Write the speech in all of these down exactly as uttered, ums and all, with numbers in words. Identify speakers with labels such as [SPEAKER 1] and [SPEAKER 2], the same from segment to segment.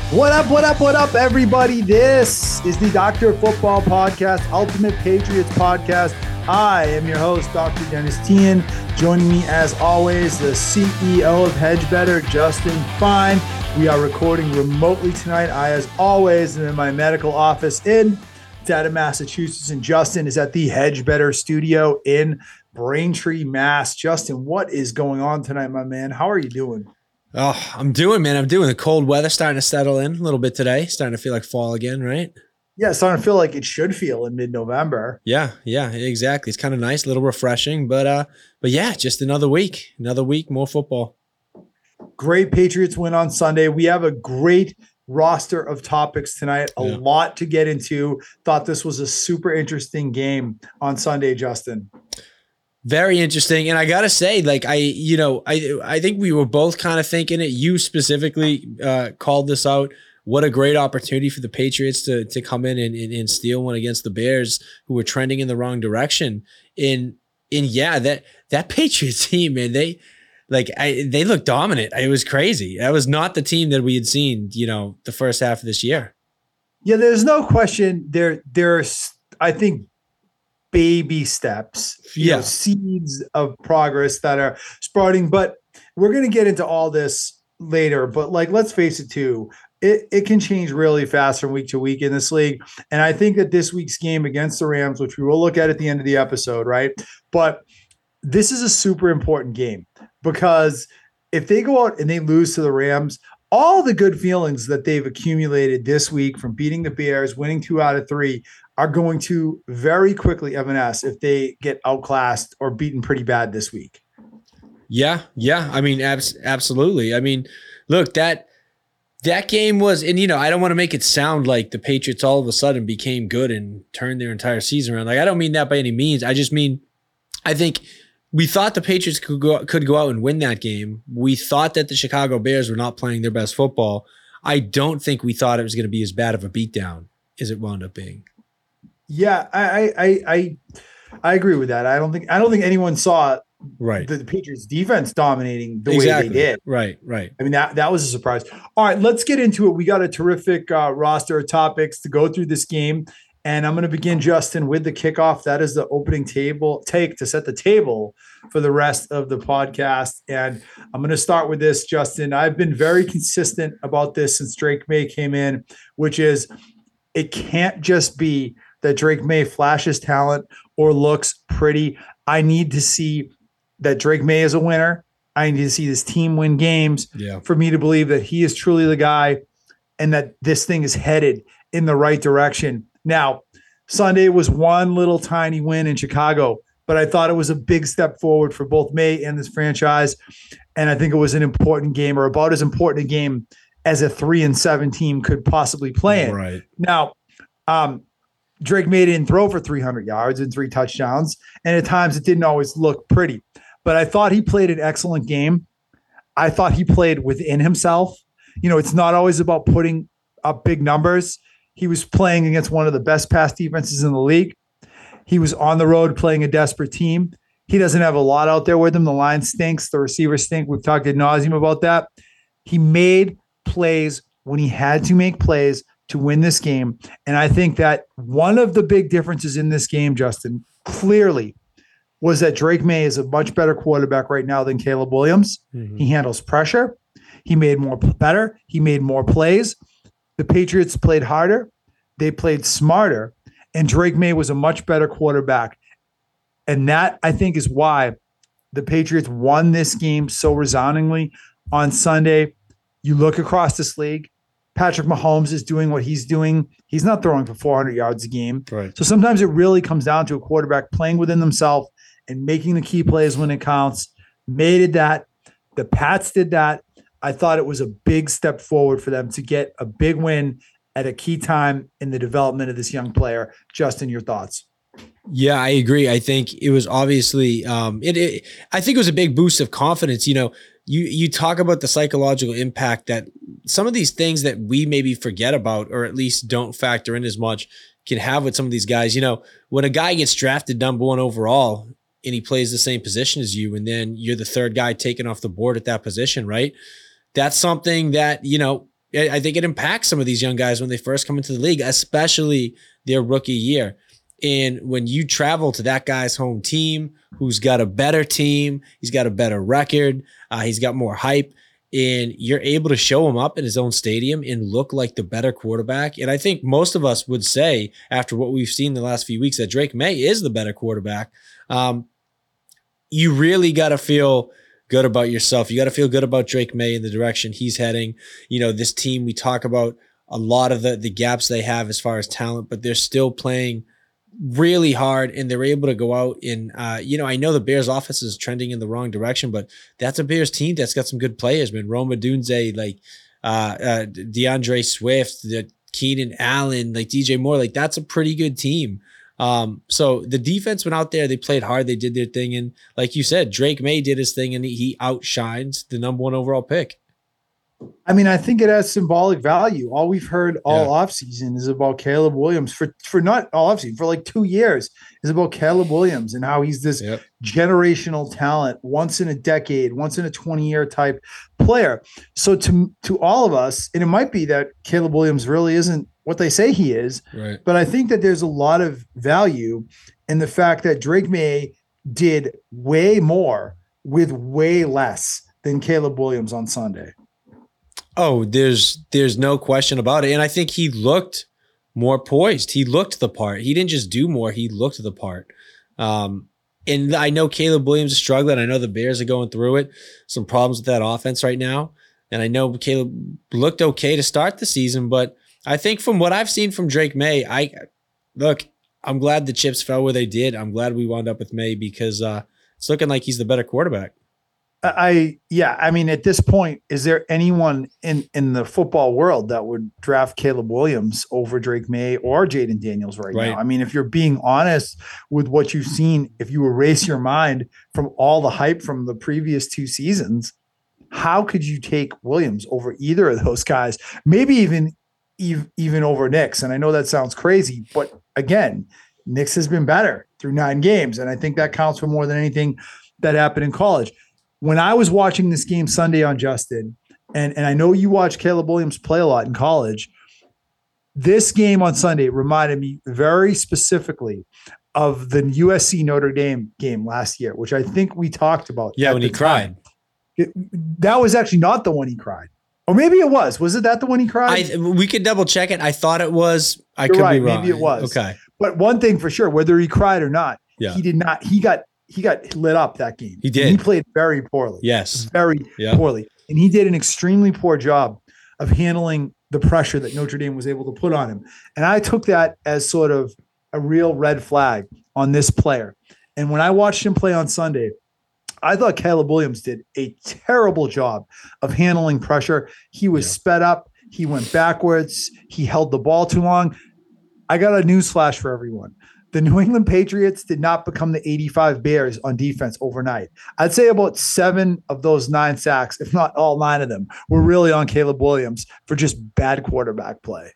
[SPEAKER 1] What up, what up, what up, everybody? This is the Doctor Football Podcast, Ultimate Patriots Podcast. I am your host, Doctor Dennis Tian. Joining me, as always, the C E O of Hedge Better, Justin Fine. We are recording remotely tonight. I, as always, am in my medical office in Dedham, Massachusetts, and Justin is at the Hedge Better studio in Braintree, Mass. Justin, what is going on tonight, my man? How are you doing?
[SPEAKER 2] Oh, I'm doing, man. I'm doing. The cold weather starting to settle in a little bit today. Starting to feel like fall again, right?
[SPEAKER 1] Yeah, it's starting to feel like it should feel in mid-November.
[SPEAKER 2] Yeah, yeah, exactly. It's kind of nice, a little refreshing, but uh, but yeah, just another week, another week, more football.
[SPEAKER 1] Great Patriots win on Sunday. We have a great roster of topics tonight. A
[SPEAKER 2] Yeah.
[SPEAKER 1] lot to get into. Thought this was a super interesting game on Sunday, Justin.
[SPEAKER 2] Very interesting. And I got to say, like, I, you know, I, I think we were both kind of thinking it. You specifically uh, called this out. What a great opportunity for the Patriots to, to come in and, and, and steal one against the Bears, who were trending in the wrong direction. And, and yeah, that, that Patriots team, man, they, like, I, they looked dominant. It was crazy. That was not the team that we had seen, you know, the first half of this year.
[SPEAKER 1] Yeah, there's no question. There, there's, I think, baby steps, you
[SPEAKER 2] Yeah.
[SPEAKER 1] know, seeds of progress that are sprouting. But we're going to get into all this later. But like, let's face it too, it, it can change really fast from week to week in this league. And I think that this week's game against the Rams, which we will look at at the end of the episode, right? But this is a super important game because if they go out and they lose to the Rams, all the good feelings that they've accumulated this week from beating the Bears, winning two out of three, are going to very quickly evanesce if they get outclassed or beaten pretty bad this week.
[SPEAKER 2] Yeah, yeah. I mean, abs- absolutely. I mean, look, that that game was, and you know, I don't want to make it sound like the Patriots all of a sudden became good and turned their entire season around. Like, I don't mean that by any means. I just mean, I think we thought the Patriots could go could go out and win that game. We thought that the Chicago Bears were not playing their best football. I don't think we thought it was going to be as bad of a beatdown as it wound up being.
[SPEAKER 1] Yeah, I I I I agree with that. I don't think I don't think anyone saw
[SPEAKER 2] Right.
[SPEAKER 1] the, the Patriots defense dominating the
[SPEAKER 2] exactly.
[SPEAKER 1] way they did.
[SPEAKER 2] Right, right.
[SPEAKER 1] I mean, that that was a surprise. All right, let's get into it. We got a terrific uh, roster of topics to go through this game. And I'm going to begin, Justin, with the kickoff. That is the opening table take to set the table for the rest of the podcast. And I'm going to start with this, Justin. I've been very consistent about this since Drake May came in, which is it can't just be that Drake May flashes talent or looks pretty. I need to see that Drake May is a winner. I need to see this team win games
[SPEAKER 2] Yeah.
[SPEAKER 1] for me to believe that he is truly the guy and that this thing is headed in the right direction. Now, Sunday was one little tiny win in Chicago, but I thought it was a big step forward for both May and this franchise. And I think it was an important game, or about as important a game as a three and seven team could possibly play in.
[SPEAKER 2] Right.
[SPEAKER 1] Now, um, Drake May didn't throw for three hundred yards and three touchdowns, and at times it didn't always look pretty. But I thought he played an excellent game. I thought he played within himself. You know, it's not always about putting up big numbers. He was playing against one of the best pass defenses in the league. He was on the road playing a desperate team. He doesn't have a lot out there with him. The line stinks. The receivers stink. We've talked ad nauseum about that. He made plays when he had to make plays to win this game. And I think that one of the big differences in this game, Justin, clearly was that Drake May is a much better quarterback right now than Caleb Williams.
[SPEAKER 2] Mm-hmm.
[SPEAKER 1] He handles pressure. He made more better. He made more plays. The Patriots played harder. They played smarter. And Drake May was a much better quarterback. And that, I think, is why the Patriots won this game so resoundingly on Sunday. You look across this league, Patrick Mahomes is doing what he's doing. He's not throwing for four hundred yards a game.
[SPEAKER 2] Right.
[SPEAKER 1] So sometimes it really comes down to a quarterback playing within themselves and making the key plays when it counts. May did that. The Pats did that. I thought it was a big step forward for them to get a big win at a key time in the development of this young player. Justin, your thoughts?
[SPEAKER 2] Yeah, I agree. I think it was obviously, um, it, it. I think it was a big boost of confidence. You know, you you talk about the psychological impact that some of these things that we maybe forget about, or at least don't factor in as much, can have with some of these guys. You know, when a guy gets drafted number one overall and he plays the same position as you, and then you're the third guy taken off the board at that position, right? That's something that, you know, I think it impacts some of these young guys when they first come into the league, especially their rookie year. And when you travel to that guy's home team, who's got a better team, he's got a better record, uh, he's got more hype, and you're able to show him up in his own stadium and look like the better quarterback. And I think most of us would say, after what we've seen the last few weeks, that Drake Maye is the better quarterback. Um, you really got to feel good about yourself. You got to feel good about Drake Maye and the direction he's heading. You know, this team, we talk about a lot of the, the gaps they have as far as talent, but they're still playing really hard, and they're able to go out and, uh, you know, I know the Bears offense is trending in the wrong direction, but that's a Bears team that's got some good players, man. Rome Odunze, like uh, uh, DeAndre Swift, the Keenan Allen, like D J Moore, like that's a pretty good team. Um, so the defense went out there, they played hard, they did their thing. And like you said, Drake Maye did his thing and he outshines the number one overall pick.
[SPEAKER 1] I mean, I think it has symbolic value. All we've heard all
[SPEAKER 2] Yeah.
[SPEAKER 1] offseason is about Caleb Williams for, for not all offseason, for like two years is about Caleb Williams and how he's this
[SPEAKER 2] Yep.
[SPEAKER 1] generational talent, once in a decade, once in a twenty year type player. So to, to all of us, and it might be that Caleb Williams really isn't what they say he is,
[SPEAKER 2] Right.
[SPEAKER 1] but I think that there's a lot of value in the fact that Drake Maye did way more with way less than Caleb Williams on Sunday.
[SPEAKER 2] Oh, there's there's no question about it. And I think he looked more poised. He looked the part. He didn't just do more, he looked the part. Um, and I know Caleb Williams is struggling. I know the Bears are going through it. Some problems with that offense right now. And I know Caleb looked okay to start the season, but I think from what I've seen from Drake Maye, I look, I'm glad the chips fell where they did. I'm glad we wound up with Maye because uh, it's looking like he's the better quarterback.
[SPEAKER 1] I yeah, I mean, at this point, is there anyone in in the football world that would draft Caleb Williams over Drake Maye or Jaden Daniels right,
[SPEAKER 2] Right.
[SPEAKER 1] now? I mean, if you're being honest with what you've seen, if you erase your mind from all the hype from the previous two seasons, how could you take Williams over either of those guys? Maybe even even, even over Nix. And I know that sounds crazy, but again, Nix has been better through nine games, and I think that counts for more than anything that happened in college. When I was watching this game Sunday on Justin, and, and I know you watched Caleb Williams play a lot in college, this game on Sunday reminded me very specifically of the U S C Notre Dame game last year, which I think we talked about.
[SPEAKER 2] Yeah,
[SPEAKER 1] at
[SPEAKER 2] when
[SPEAKER 1] the
[SPEAKER 2] he cried.
[SPEAKER 1] time. It, that was actually not the one he cried. Or maybe it was. Was it that the one he cried?
[SPEAKER 2] I we could double check it. I thought it was. I
[SPEAKER 1] You're
[SPEAKER 2] could
[SPEAKER 1] right,
[SPEAKER 2] be wrong.
[SPEAKER 1] maybe it was.
[SPEAKER 2] Okay.
[SPEAKER 1] But one thing for sure, whether he cried or not,
[SPEAKER 2] Yeah.
[SPEAKER 1] he did not. He got he got lit up that game.
[SPEAKER 2] He did.
[SPEAKER 1] And he played very poorly.
[SPEAKER 2] Yes.
[SPEAKER 1] Very
[SPEAKER 2] Yeah.
[SPEAKER 1] poorly. And he did an extremely poor job of handling the pressure that Notre Dame was able to put on him. And I took that as sort of a real red flag on this player. And when I watched him play on Sunday, I thought Caleb Williams did a terrible job of handling pressure. He was
[SPEAKER 2] Yeah.
[SPEAKER 1] sped up. He went backwards. He held the ball too long. I got a news flash for everyone. The New England Patriots did not become the eighty-five Bears on defense overnight. I'd say about seven of those nine sacks, if not all nine of them, were really on Caleb Williams for just bad quarterback play.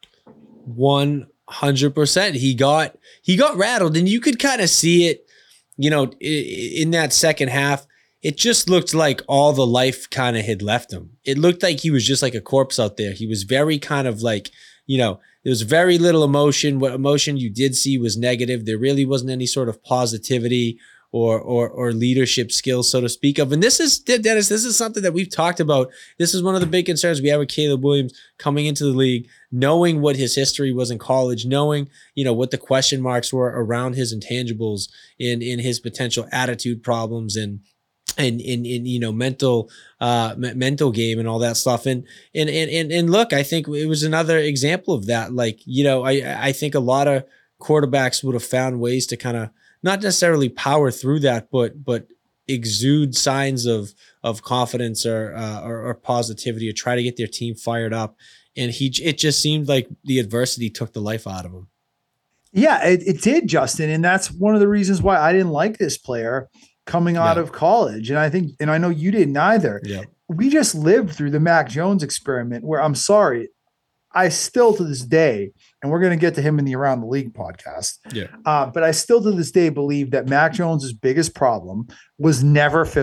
[SPEAKER 2] one hundred percent. He got he got rattled, and you could kind of see it, you know, i- in that second half. It just looked like all the life kind of had left him. It looked like he was just like a corpse out there. He was very kind of like, you know, there was very little emotion. What emotion you did see was negative. There really wasn't any sort of positivity or or or leadership skills, so to speak of. And this is, Dennis, this is something that we've talked about. This is one of the big concerns we have with Caleb Williams coming into the league, knowing what his history was in college, knowing, you know, what the question marks were around his intangibles in in his potential attitude problems and and in, in, you know, mental, uh, me- mental game and all that stuff. And, and, and, and, and look, I think it was another example of that. Like, you know, I, I think a lot of quarterbacks would have found ways to kind of not necessarily power through that, but, but exude signs of, of confidence or, uh, or, or positivity, or try to get their team fired up. And he, it just seemed like the adversity took the life out of him.
[SPEAKER 1] Yeah, it, it did, Justin. And that's one of the reasons why I didn't like this player coming out
[SPEAKER 2] Yeah.
[SPEAKER 1] of college. And I think, and I know you didn't either.
[SPEAKER 2] Yeah.
[SPEAKER 1] We just lived through the Mac Jones experiment where, I'm sorry, I still to this day, and we're going to get to him in the Around the League podcast.
[SPEAKER 2] Yeah.
[SPEAKER 1] Uh, but I still to this day believe that Mac Jones's biggest problem was never physical.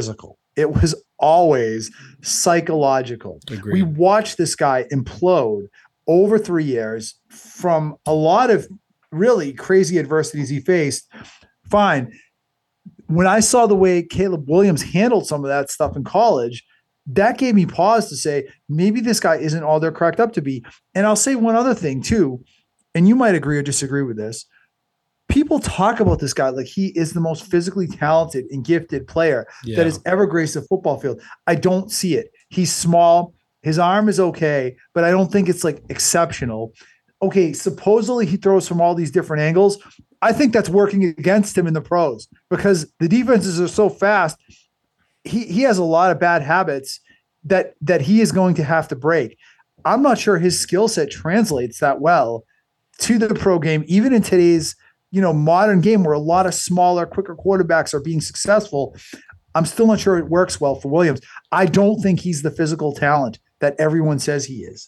[SPEAKER 1] It was always psychological.
[SPEAKER 2] Agreed.
[SPEAKER 1] We watched this guy implode over three years from a lot of really crazy adversities he faced. Fine. When I saw the way Caleb Williams handled some of that stuff in college, that gave me pause to say, maybe this guy isn't all they're cracked up to be. And I'll say one other thing too, and you might agree or disagree with this. People talk about this guy like he is the most physically talented and gifted player
[SPEAKER 2] Yeah.
[SPEAKER 1] that has ever graced a football field. I don't see it. He's small. His arm is okay, but I don't think it's like exceptional. Okay, supposedly he throws from all these different angles. I think that's working against him in the pros because the defenses are so fast. He he has a lot of bad habits that that he is going to have to break. I'm not sure his skill set translates that well to the pro game, even in today's, you know, modern game where a lot of smaller, quicker quarterbacks are being successful. I'm still not sure it works well for Williams. I don't think he's the physical talent that everyone says he is.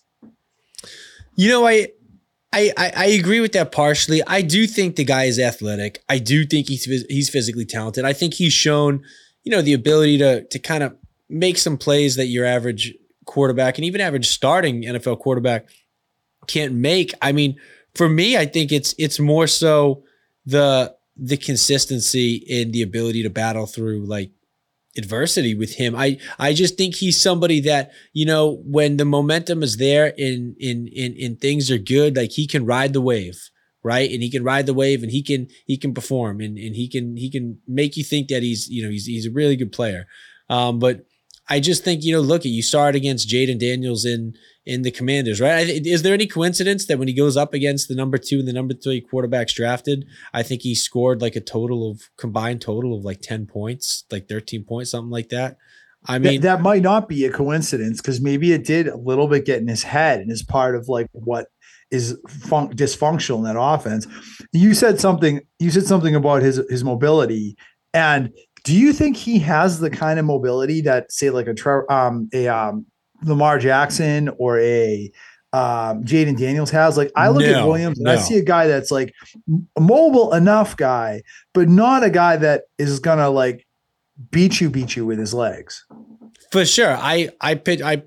[SPEAKER 2] You know, I, I, I agree with that partially. I do think the guy is athletic. I do think he's he's physically talented. I think he's shown, you know, the ability to to kind of make some plays that your average quarterback and even average starting N F L quarterback can't make. I mean, for me, I think it's it's more so the the consistency and the ability to battle through like adversity with him. I I just think he's somebody that, you know, when the momentum is there and in in in things are good, like he can ride the wave, right? And he can ride the wave and he can he can perform and and he can he can make you think that he's, you know, he's he's a really good player. Um, but I just think, you know, look at you saw it against Jaden Daniels in in the Commanders, right? Is there any coincidence that when he goes up against the number two and the number three quarterbacks drafted, I think he scored like a total of combined total of like ten points, like thirteen points, something like that. I mean,
[SPEAKER 1] that, that might not be a coincidence because maybe it did a little bit get in his head and is part of like what is fun- dysfunctional in that offense. You said something, you said something about his, his mobility. And do you think he has the kind of mobility that say like a, um, a, um, Lamar Jackson or a um, Jaden Daniels has? Like I look
[SPEAKER 2] no,
[SPEAKER 1] at Williams and
[SPEAKER 2] no.
[SPEAKER 1] I see a guy that's like a mobile enough guy, but not a guy that is gonna like beat you, beat you with his legs.
[SPEAKER 2] For sure. I I pitch I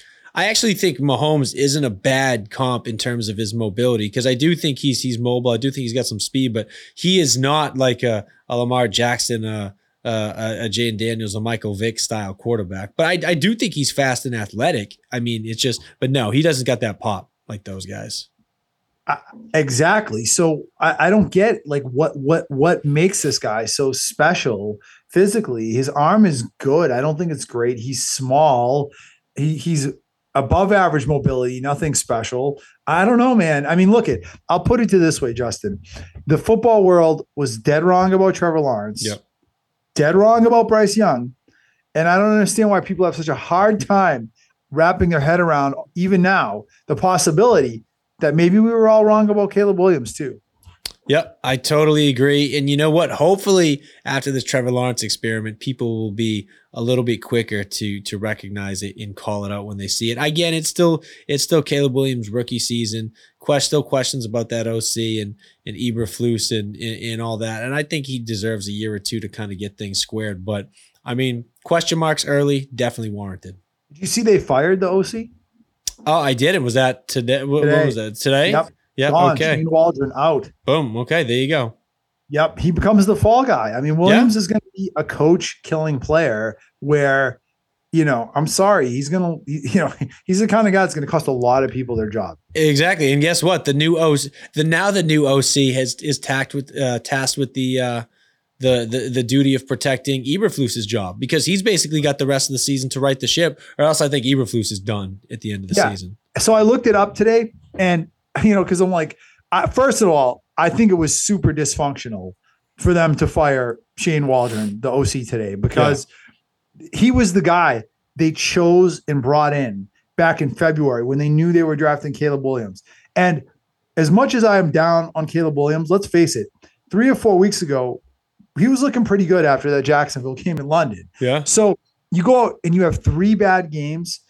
[SPEAKER 2] I actually think Mahomes isn't a bad comp in terms of his mobility because I do think he's he's mobile. I do think he's got some speed, but he is not like a, a Lamar Jackson, uh, uh, a, a Jaden Daniels, a Michael Vick style quarterback. But I, I do think he's fast and athletic. I mean, it's just, but no, he doesn't got that pop like those guys.
[SPEAKER 1] Uh, exactly. So I, I don't get like what what what makes this guy so special physically. His arm is good. I don't think it's great. He's small. He, he's above average mobility, nothing special. I don't know, man. I mean, look it. I'll put it to this way, Justin. The football world was dead wrong about Trevor Lawrence.
[SPEAKER 2] Yep.
[SPEAKER 1] Dead wrong about Bryce Young. And I don't understand why people have such a hard time wrapping their head around, even now, the possibility that maybe we were all wrong about Caleb Williams too.
[SPEAKER 2] Yep, I totally agree. And you know what? Hopefully after this Trevor Lawrence experiment, people will be a little bit quicker to to recognize it and call it out when they see it. Again, it's still it's still Caleb Williams' rookie season. Quest, still questions about that O C and and Eberflus and, and and all that. And I think he deserves a year or two to kind of get things squared. But I mean, question marks early, definitely warranted.
[SPEAKER 1] Did you see they fired the O C?
[SPEAKER 2] Oh, I did. It was that today. What,
[SPEAKER 1] Today.
[SPEAKER 2] what was that today?
[SPEAKER 1] Yep.
[SPEAKER 2] Yep.
[SPEAKER 1] Gone.
[SPEAKER 2] Okay.
[SPEAKER 1] Shane Waldron out.
[SPEAKER 2] Boom. Okay. There you go.
[SPEAKER 1] Yep. He becomes the fall guy. I mean, Williams yeah. is going to be a coach killing player where, you know, I'm sorry. He's going to, you know, he's the kind of guy that's going to cost a lot of people their job.
[SPEAKER 2] Exactly. And guess what? The new O C, the now the new O C has is tasked with uh, tasked with the uh, the the the duty of protecting Eberflus's job because he's basically got the rest of the season to right the ship, or else I think Eberflus is done at the end of the
[SPEAKER 1] yeah.
[SPEAKER 2] season.
[SPEAKER 1] So I looked it up today, and you know, because I'm like, I, first of all, I think it was super dysfunctional for them to fire Shane Waldron, the O C, today because yeah. he was the guy they chose and brought in back in February when they knew they were drafting Caleb Williams. And as much as I am down on Caleb Williams, let's face it, three or four weeks ago, he was looking pretty good after that Jacksonville game in London.
[SPEAKER 2] Yeah.
[SPEAKER 1] So you go out and you have three bad games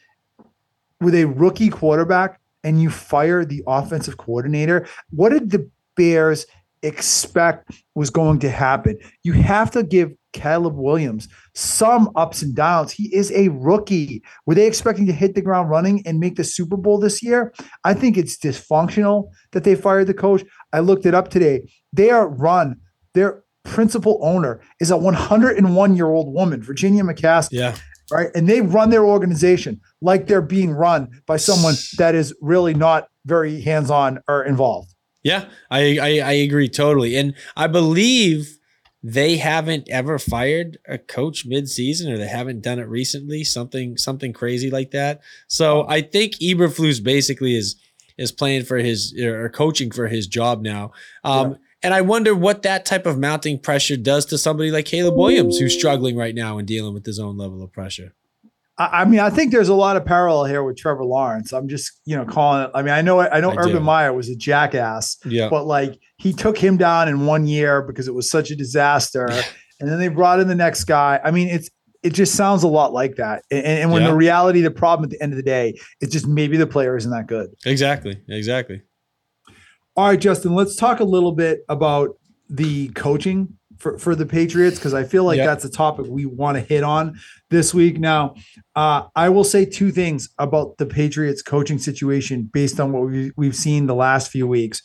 [SPEAKER 1] with a rookie quarterback and you fire the offensive coordinator. What did the Bears expect was going to happen? You have to give Caleb Williams, some ups and downs. He is a rookie. Were they expecting to hit the ground running and make the Super Bowl this year? I think it's dysfunctional that they fired the coach. I looked it up today. They are run. Their principal owner is a one hundred one year old woman, Virginia McCaskey.
[SPEAKER 2] Yeah.
[SPEAKER 1] Right. And they run their organization like they're being run by someone that is really not very hands-on or involved.
[SPEAKER 2] Yeah, I, I, I agree totally. And I believe they haven't ever fired a coach mid-season, or they haven't done it recently, something something crazy like that. So I think Eberflus basically is is playing for his or coaching for his job now. Um, yeah. And I wonder what that type of mounting pressure does to somebody like Caleb Williams, who's struggling right now and dealing with his own level of pressure.
[SPEAKER 1] I mean, I think there's a lot of parallel here with Trevor Lawrence. I'm just, you know, calling it. I mean, I know, I know I Urban do. Meyer was a jackass,
[SPEAKER 2] yeah.
[SPEAKER 1] but like he took him down in one year because it was such a disaster. And then they brought in the next guy. I mean, it's, it just sounds a lot like that. And, and when yeah. the reality, the problem at the end of the day, it's just maybe the player isn't that good.
[SPEAKER 2] Exactly. Exactly.
[SPEAKER 1] All right, Justin, let's talk a little bit about the coaching for, for the Patriots, because I feel like yep. that's a topic we want to hit on this week. Now, uh, I will say two things about the Patriots coaching situation based on what we, we've seen the last few weeks.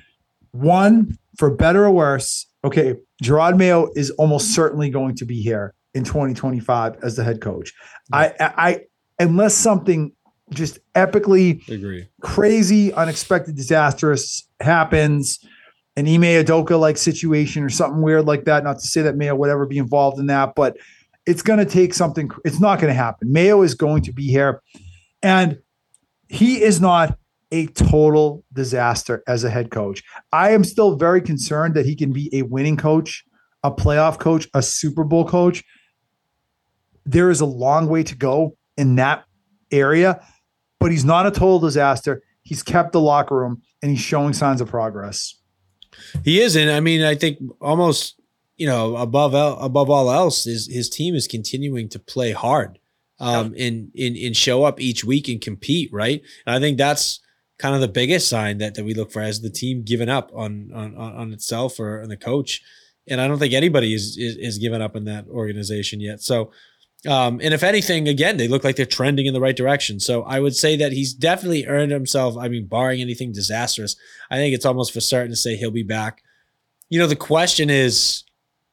[SPEAKER 1] One, for better or worse, okay, Gerard Mayo is almost certainly going to be here in twenty twenty-five as the head coach. Yep. I, I, unless something just epically
[SPEAKER 2] Agree.
[SPEAKER 1] crazy, unexpected, disastrous happens, an Ime Udoka like situation or something weird like that. Not to say that Mayo would ever be involved in that, but it's going to take something. It's not going to happen. Mayo is going to be here, and he is not a total disaster as a head coach. I am still very concerned that he can be a winning coach, a playoff coach, a Super Bowl coach. There is a long way to go in that area, but he's not a total disaster. He's kept the locker room and he's showing signs of progress.
[SPEAKER 2] He is. And I mean, I think almost, you know, above above all else is his team is continuing to play hard um, yeah. and, and, and show up each week and compete. Right. And I think that's kind of the biggest sign that, that we look for, as the team giving up on, on, on itself or on the coach. And I don't think anybody is, is, is given up in that organization yet. So, Um, and if anything, again, they look like they're trending in the right direction. So I would say that he's definitely earned himself. I mean, barring anything disastrous, I think it's almost for certain to say he'll be back. You know, the question is,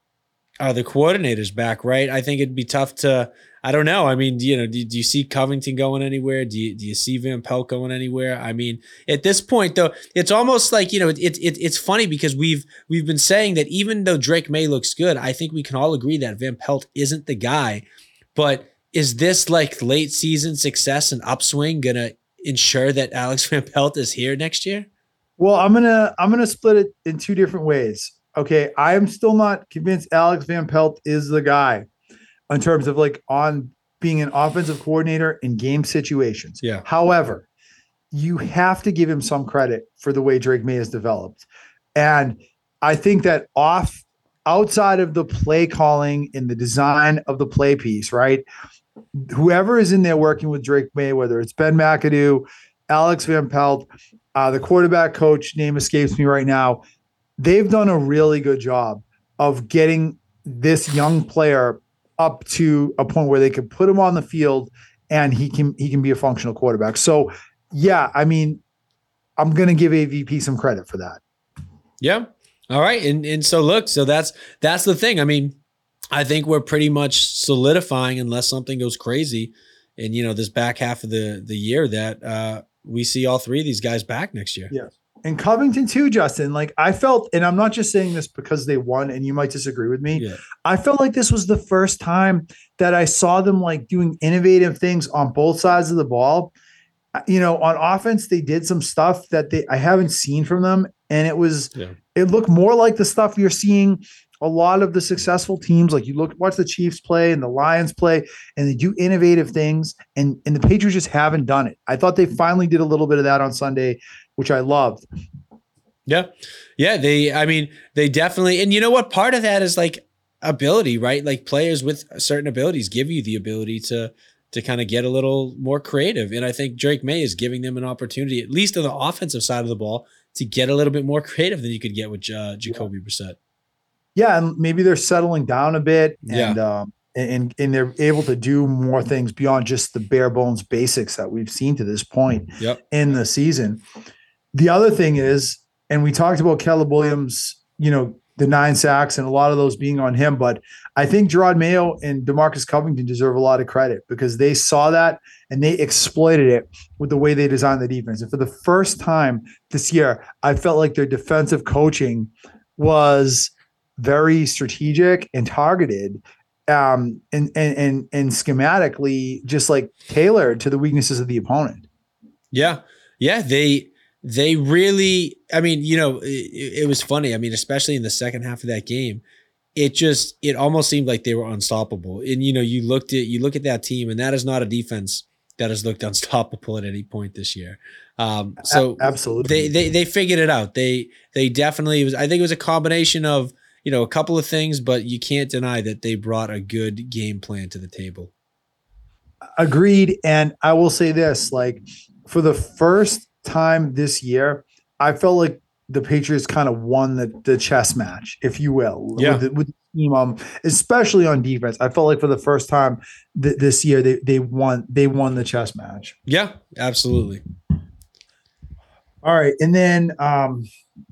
[SPEAKER 2] are the coordinators back, right? I think it'd be tough to, I don't know. I mean, you know, do, do you see Covington going anywhere? Do you, do you see Van Pelt going anywhere? I mean, at this point though, it's almost like, you know, it, it, it's funny because we've, we've been saying that even though Drake May looks good, I think we can all agree that Van Pelt isn't the guy. But is this like late season success and upswing going to ensure that Alex Van Pelt is here next year?
[SPEAKER 1] Well, I'm going to, I'm going to split it in two different ways. Okay. I am still not convinced Alex Van Pelt is the guy in terms of like on being an offensive coordinator in game situations.
[SPEAKER 2] Yeah.
[SPEAKER 1] However, you have to give him some credit for the way Drake May has developed. And I think that off outside of the play calling and the design of the play piece, right? Whoever is in there working with Drake May, whether it's Ben McAdoo, Alex Van Pelt, uh, the quarterback coach, name escapes me right now, they've done a really good job of getting this young player up to a point where they can put him on the field and he can he can be a functional quarterback. So, yeah, I mean, I'm going to give A V P some credit for that.
[SPEAKER 2] Yeah. All right. And and so look, so that's that's the thing. I mean, I think we're pretty much solidifying, unless something goes crazy in, you know, this back half of the, the year, that uh, we see all three of these guys back next year.
[SPEAKER 1] Yeah. And Covington too, Justin. Like I felt, and I'm not just saying this because they won and you might disagree with me.
[SPEAKER 2] Yeah.
[SPEAKER 1] I felt like this was the first time that I saw them like doing innovative things on both sides of the ball. You know, on offense, they did some stuff that they I haven't seen from them. And it was, yeah. it looked more like the stuff you're seeing a lot of the successful teams. Like you look, watch the Chiefs play and the Lions play, and they do innovative things. And, and the Patriots just haven't done it. I thought they finally did a little bit of that on Sunday, which I loved.
[SPEAKER 2] Yeah. Yeah. They, I mean, they definitely, and you know what? Part of that is like ability, right? Like players with certain abilities give you the ability to, to kind of get a little more creative. And I think Drake May is giving them an opportunity, at least on the offensive side of the ball, to get a little bit more creative than you could get with uh, Jacoby yeah. Brissett.
[SPEAKER 1] Yeah, and maybe they're settling down a bit,
[SPEAKER 2] Yeah.
[SPEAKER 1] and um, and and they're able to do more things beyond just the bare bones basics that we've seen to this point
[SPEAKER 2] Yep.
[SPEAKER 1] in the season. The other thing is, and we talked about Caleb Williams, you know, the nine sacks and a lot of those being on him, but I think Gerard Mayo and DeMarcus Covington deserve a lot of credit because they saw that and they exploited it with the way they designed the defense. And for the first time this year, I felt like their defensive coaching was very strategic and targeted, um, and, and and and schematically just like tailored to the weaknesses of the opponent.
[SPEAKER 2] Yeah. Yeah. They they really, I mean, you know, it, it was funny. I mean, especially in the second half of that game, it just it almost seemed like they were unstoppable. And you know, you looked at you look at that team, and that is not a defense that has looked unstoppable at any point this year. Um, so
[SPEAKER 1] Absolutely.
[SPEAKER 2] they they they figured it out. They they definitely was. I think it was a combination of, you know, a couple of things, but you can't deny that they brought a good game plan to the table.
[SPEAKER 1] Agreed. And I will say this, like for the first time this year, I felt like the Patriots kind of won the, the chess match, if you will,
[SPEAKER 2] Yeah.
[SPEAKER 1] with, the, with the team, um, especially on defense. I felt like for the first time th- this year, they they won they won the chess match.
[SPEAKER 2] Yeah, absolutely.
[SPEAKER 1] All right, and then um,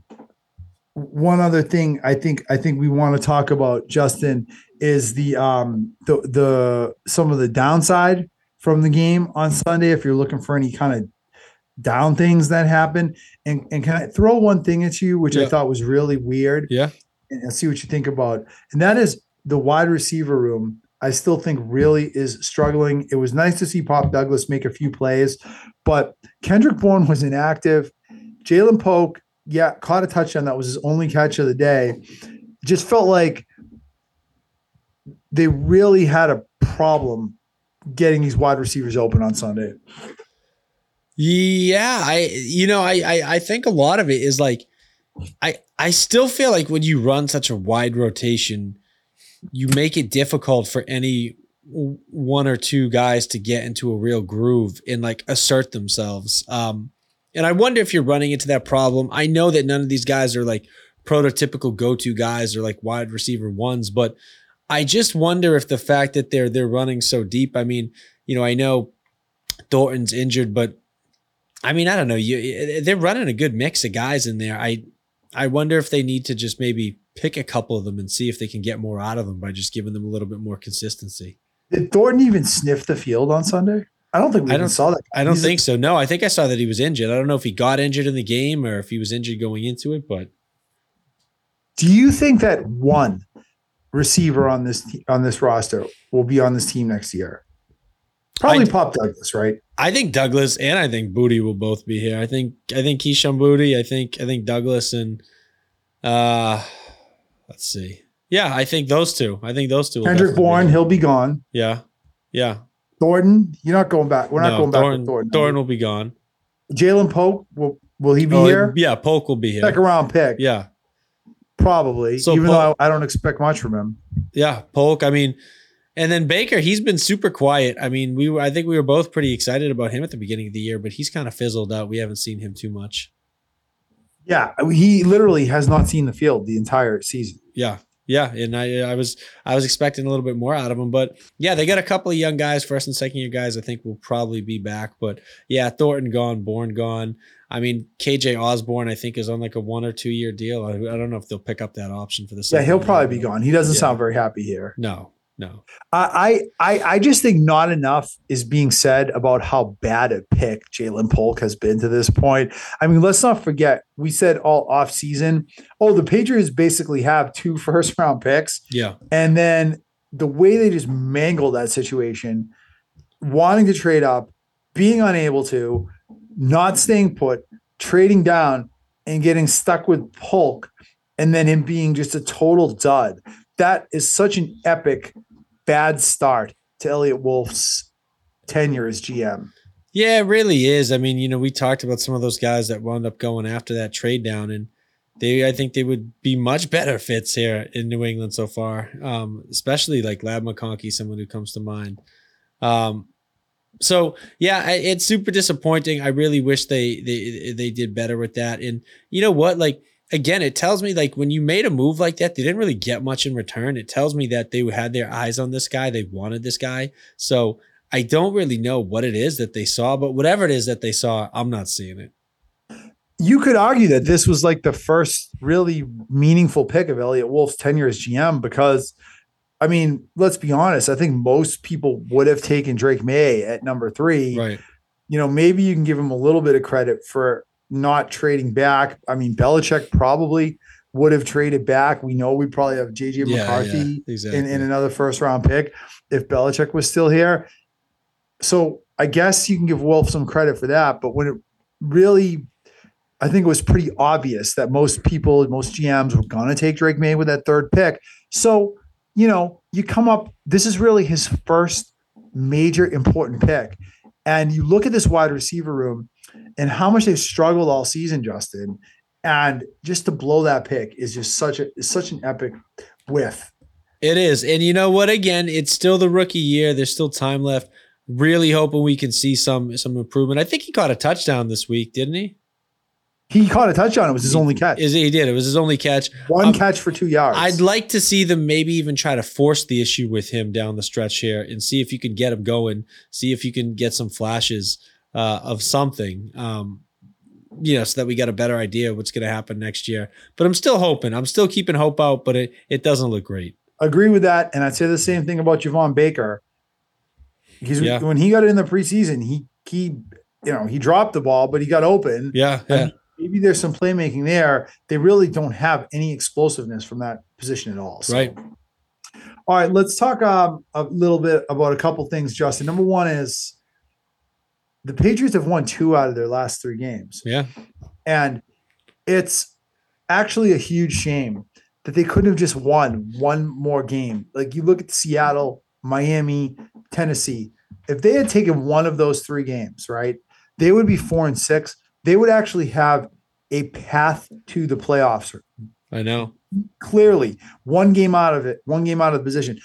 [SPEAKER 1] one other thing I think I think we want to talk about, Justin, is the um the the some of the downside from the game on Sunday. If you're looking for any kind of down things that happen, and and can I throw one thing at you, which
[SPEAKER 2] Yeah.
[SPEAKER 1] I thought was really weird,
[SPEAKER 2] Yeah.
[SPEAKER 1] and, and see what you think about, and that is the wide receiver room. I still think really is struggling. It was nice to see Pop Douglas make a few plays, but Kendrick Bourne was inactive. Jalen Polk, yeah, caught a touchdown. That was his only catch of the day. Just felt like they really had a problem getting these wide receivers open on Sunday.
[SPEAKER 2] Yeah, I you know, I, I I think a lot of it is like I I still feel like when you run such a wide rotation, you make it difficult for any one or two guys to get into a real groove and like assert themselves. Um, and I wonder if you're running into that problem. I know that none of these guys are like prototypical go-to guys or like wide receiver ones, but I just wonder if the fact that they're they're running so deep. I mean, you know, I know Thornton's injured, but I mean, I don't know. You they're running a good mix of guys in there. I I wonder if they need to just maybe pick a couple of them and see if they can get more out of them by just giving them a little bit more consistency.
[SPEAKER 1] Did Thornton even sniff the field on Sunday? I don't think we
[SPEAKER 2] I
[SPEAKER 1] even
[SPEAKER 2] don't
[SPEAKER 1] saw that.
[SPEAKER 2] I don't
[SPEAKER 1] He's
[SPEAKER 2] think so. No, I think I saw that he was injured. I don't know if he got injured in the game or if he was injured going into it, but
[SPEAKER 1] Do you think that one receiver on this on this roster will be on this team next year? Probably
[SPEAKER 2] I-
[SPEAKER 1] Pop Douglas, right?
[SPEAKER 2] I think Douglas and I think Booty will both be here. I think I think Keyshawn Booty. I think I think Douglas and uh let's see. Yeah, I think those two. I think those two. will
[SPEAKER 1] Kendrick
[SPEAKER 2] definitely be
[SPEAKER 1] Bourne,
[SPEAKER 2] here.
[SPEAKER 1] he'll be gone.
[SPEAKER 2] Yeah, yeah.
[SPEAKER 1] Thornton, you're not going back. We're not
[SPEAKER 2] No,
[SPEAKER 1] going back
[SPEAKER 2] Thornton,
[SPEAKER 1] with Thornton.
[SPEAKER 2] Thornton will be gone.
[SPEAKER 1] Jalen Polk, will will he be
[SPEAKER 2] Oh,
[SPEAKER 1] here?
[SPEAKER 2] yeah, Polk will be here.
[SPEAKER 1] Second round pick,
[SPEAKER 2] Yeah,
[SPEAKER 1] probably.
[SPEAKER 2] So
[SPEAKER 1] even
[SPEAKER 2] Polk-
[SPEAKER 1] though I, I don't expect much from him.
[SPEAKER 2] yeah, Polk. I mean, and then Baker, he's been super quiet. I mean, we were, I think we were both pretty excited about him at the beginning of the year, but he's kind of fizzled out. We haven't seen him too much.
[SPEAKER 1] Yeah, he literally has not seen the field the entire season.
[SPEAKER 2] Yeah. Yeah, and I I was I was expecting a little bit more out of him, but yeah, they got a couple of young guys, first and second year guys. I think will probably be back, but yeah, Thornton gone, Bourne gone. I mean, K J Osborne I think is on like a one or two year deal. I, I don't know if they'll pick up that option for the
[SPEAKER 1] Yeah,
[SPEAKER 2] second
[SPEAKER 1] he'll
[SPEAKER 2] year,
[SPEAKER 1] probably be
[SPEAKER 2] but
[SPEAKER 1] gone. He doesn't
[SPEAKER 2] Yeah.
[SPEAKER 1] sound very happy here.
[SPEAKER 2] No, no.
[SPEAKER 1] I, I I just think not enough is being said about how bad a pick Jalen Polk has been to this point. I mean, let's not forget, we said all off season, oh, the Patriots basically have two first round picks.
[SPEAKER 2] Yeah,
[SPEAKER 1] And then the way they just mangled that situation, wanting to trade up, being unable to, not staying put, trading down, and getting stuck with Polk, and then him being just a total dud. That is such an epic bad start to Elliott Wolf's tenure as G M.
[SPEAKER 2] yeah, it really is. I mean, you know, we talked about some of those guys that wound up going after that trade down, and they, I think they would be much better fits here in New England so far, um, especially like Lab McConkey, someone who comes to mind. Um, so yeah, I- it's super disappointing. I really wish they they they did better with that. And you know what, like again, it tells me like when you made a move like that, they didn't really get much in return. It tells me that they had their eyes on this guy. They wanted this guy. So I don't really know what it is that they saw, but whatever it is that they saw, I'm not seeing it.
[SPEAKER 1] You could argue that this was like the first really meaningful pick of Elliott Wolf's tenure as G M because, I mean, let's be honest. I think most people would have taken Drake May at number three.
[SPEAKER 2] Right.
[SPEAKER 1] You know, maybe you can give him a little bit of credit for not trading back. I mean, Belichick probably would have traded back. We know we probably have J J
[SPEAKER 2] Yeah,
[SPEAKER 1] McCarthy
[SPEAKER 2] yeah, exactly.
[SPEAKER 1] in, in another first round pick if Belichick was still here. So I guess you can give Wolf some credit for that. But when it really, I think it was pretty obvious that most people, most G Ms were going to take Drake May with that third pick. So, you know, you come up, this is really his first major important pick. And you look at this wide receiver room and how much they've struggled all season, Justin. And just to blow that pick is just such a is such an epic whiff.
[SPEAKER 2] It is. And you know what? Again, it's still the rookie year. There's still time left. Really hoping we can see some some improvement. I think he caught a touchdown this week, didn't he?
[SPEAKER 1] He caught a touchdown. It was his
[SPEAKER 2] he,
[SPEAKER 1] only catch.
[SPEAKER 2] Is He did. It was his only catch.
[SPEAKER 1] One
[SPEAKER 2] um,
[SPEAKER 1] catch for two yards.
[SPEAKER 2] I'd like to see them maybe even try to force the issue with him down the stretch here and see if you can get him going, see if you can get some flashes uh, of something, um, you know, so that we got a better idea of what's going to happen next year. But I'm still hoping. I'm still keeping hope out, but it, it doesn't look great.
[SPEAKER 1] Agree with that. And I'd say the same thing about Javon Baker. Because
[SPEAKER 2] yeah.
[SPEAKER 1] when he got it in the preseason, he, he, you know, he dropped the ball, but he got open.
[SPEAKER 2] Yeah, yeah.
[SPEAKER 1] Maybe there's some playmaking there. They really don't have any explosiveness from that position at all. So.
[SPEAKER 2] Right.
[SPEAKER 1] All right, let's talk um, a little bit about a couple things, Justin. Number one is the Patriots have won two out of their last three games.
[SPEAKER 2] Yeah.
[SPEAKER 1] And it's actually a huge shame that they couldn't have just won one more game. Like you look at Seattle, Miami, Tennessee. If they had taken one of those three games, right, they would be four and six. They would actually have a path to the playoffs.
[SPEAKER 2] I know.
[SPEAKER 1] Clearly, one game out of it, one game out of the position.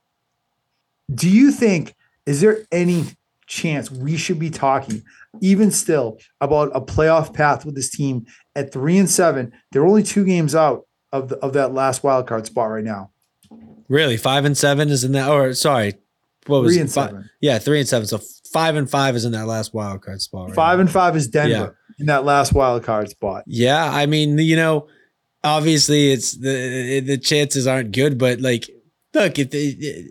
[SPEAKER 1] Do you think, is there any chance we should be talking, even still, about a playoff path with this team at three and seven? They're only two games out of the, of that last wild card spot right now.
[SPEAKER 2] Really, five and seven is in that. Or sorry, what was
[SPEAKER 1] three
[SPEAKER 2] it?
[SPEAKER 1] and
[SPEAKER 2] Five,
[SPEAKER 1] seven?
[SPEAKER 2] Yeah, three and seven. So five and five is in that last wild card spot. Right
[SPEAKER 1] five
[SPEAKER 2] now.
[SPEAKER 1] and five is Denver
[SPEAKER 2] Yeah.
[SPEAKER 1] in that last wild card spot.
[SPEAKER 2] Yeah, I mean, you know, obviously it's the the chances aren't good, but like, look, if they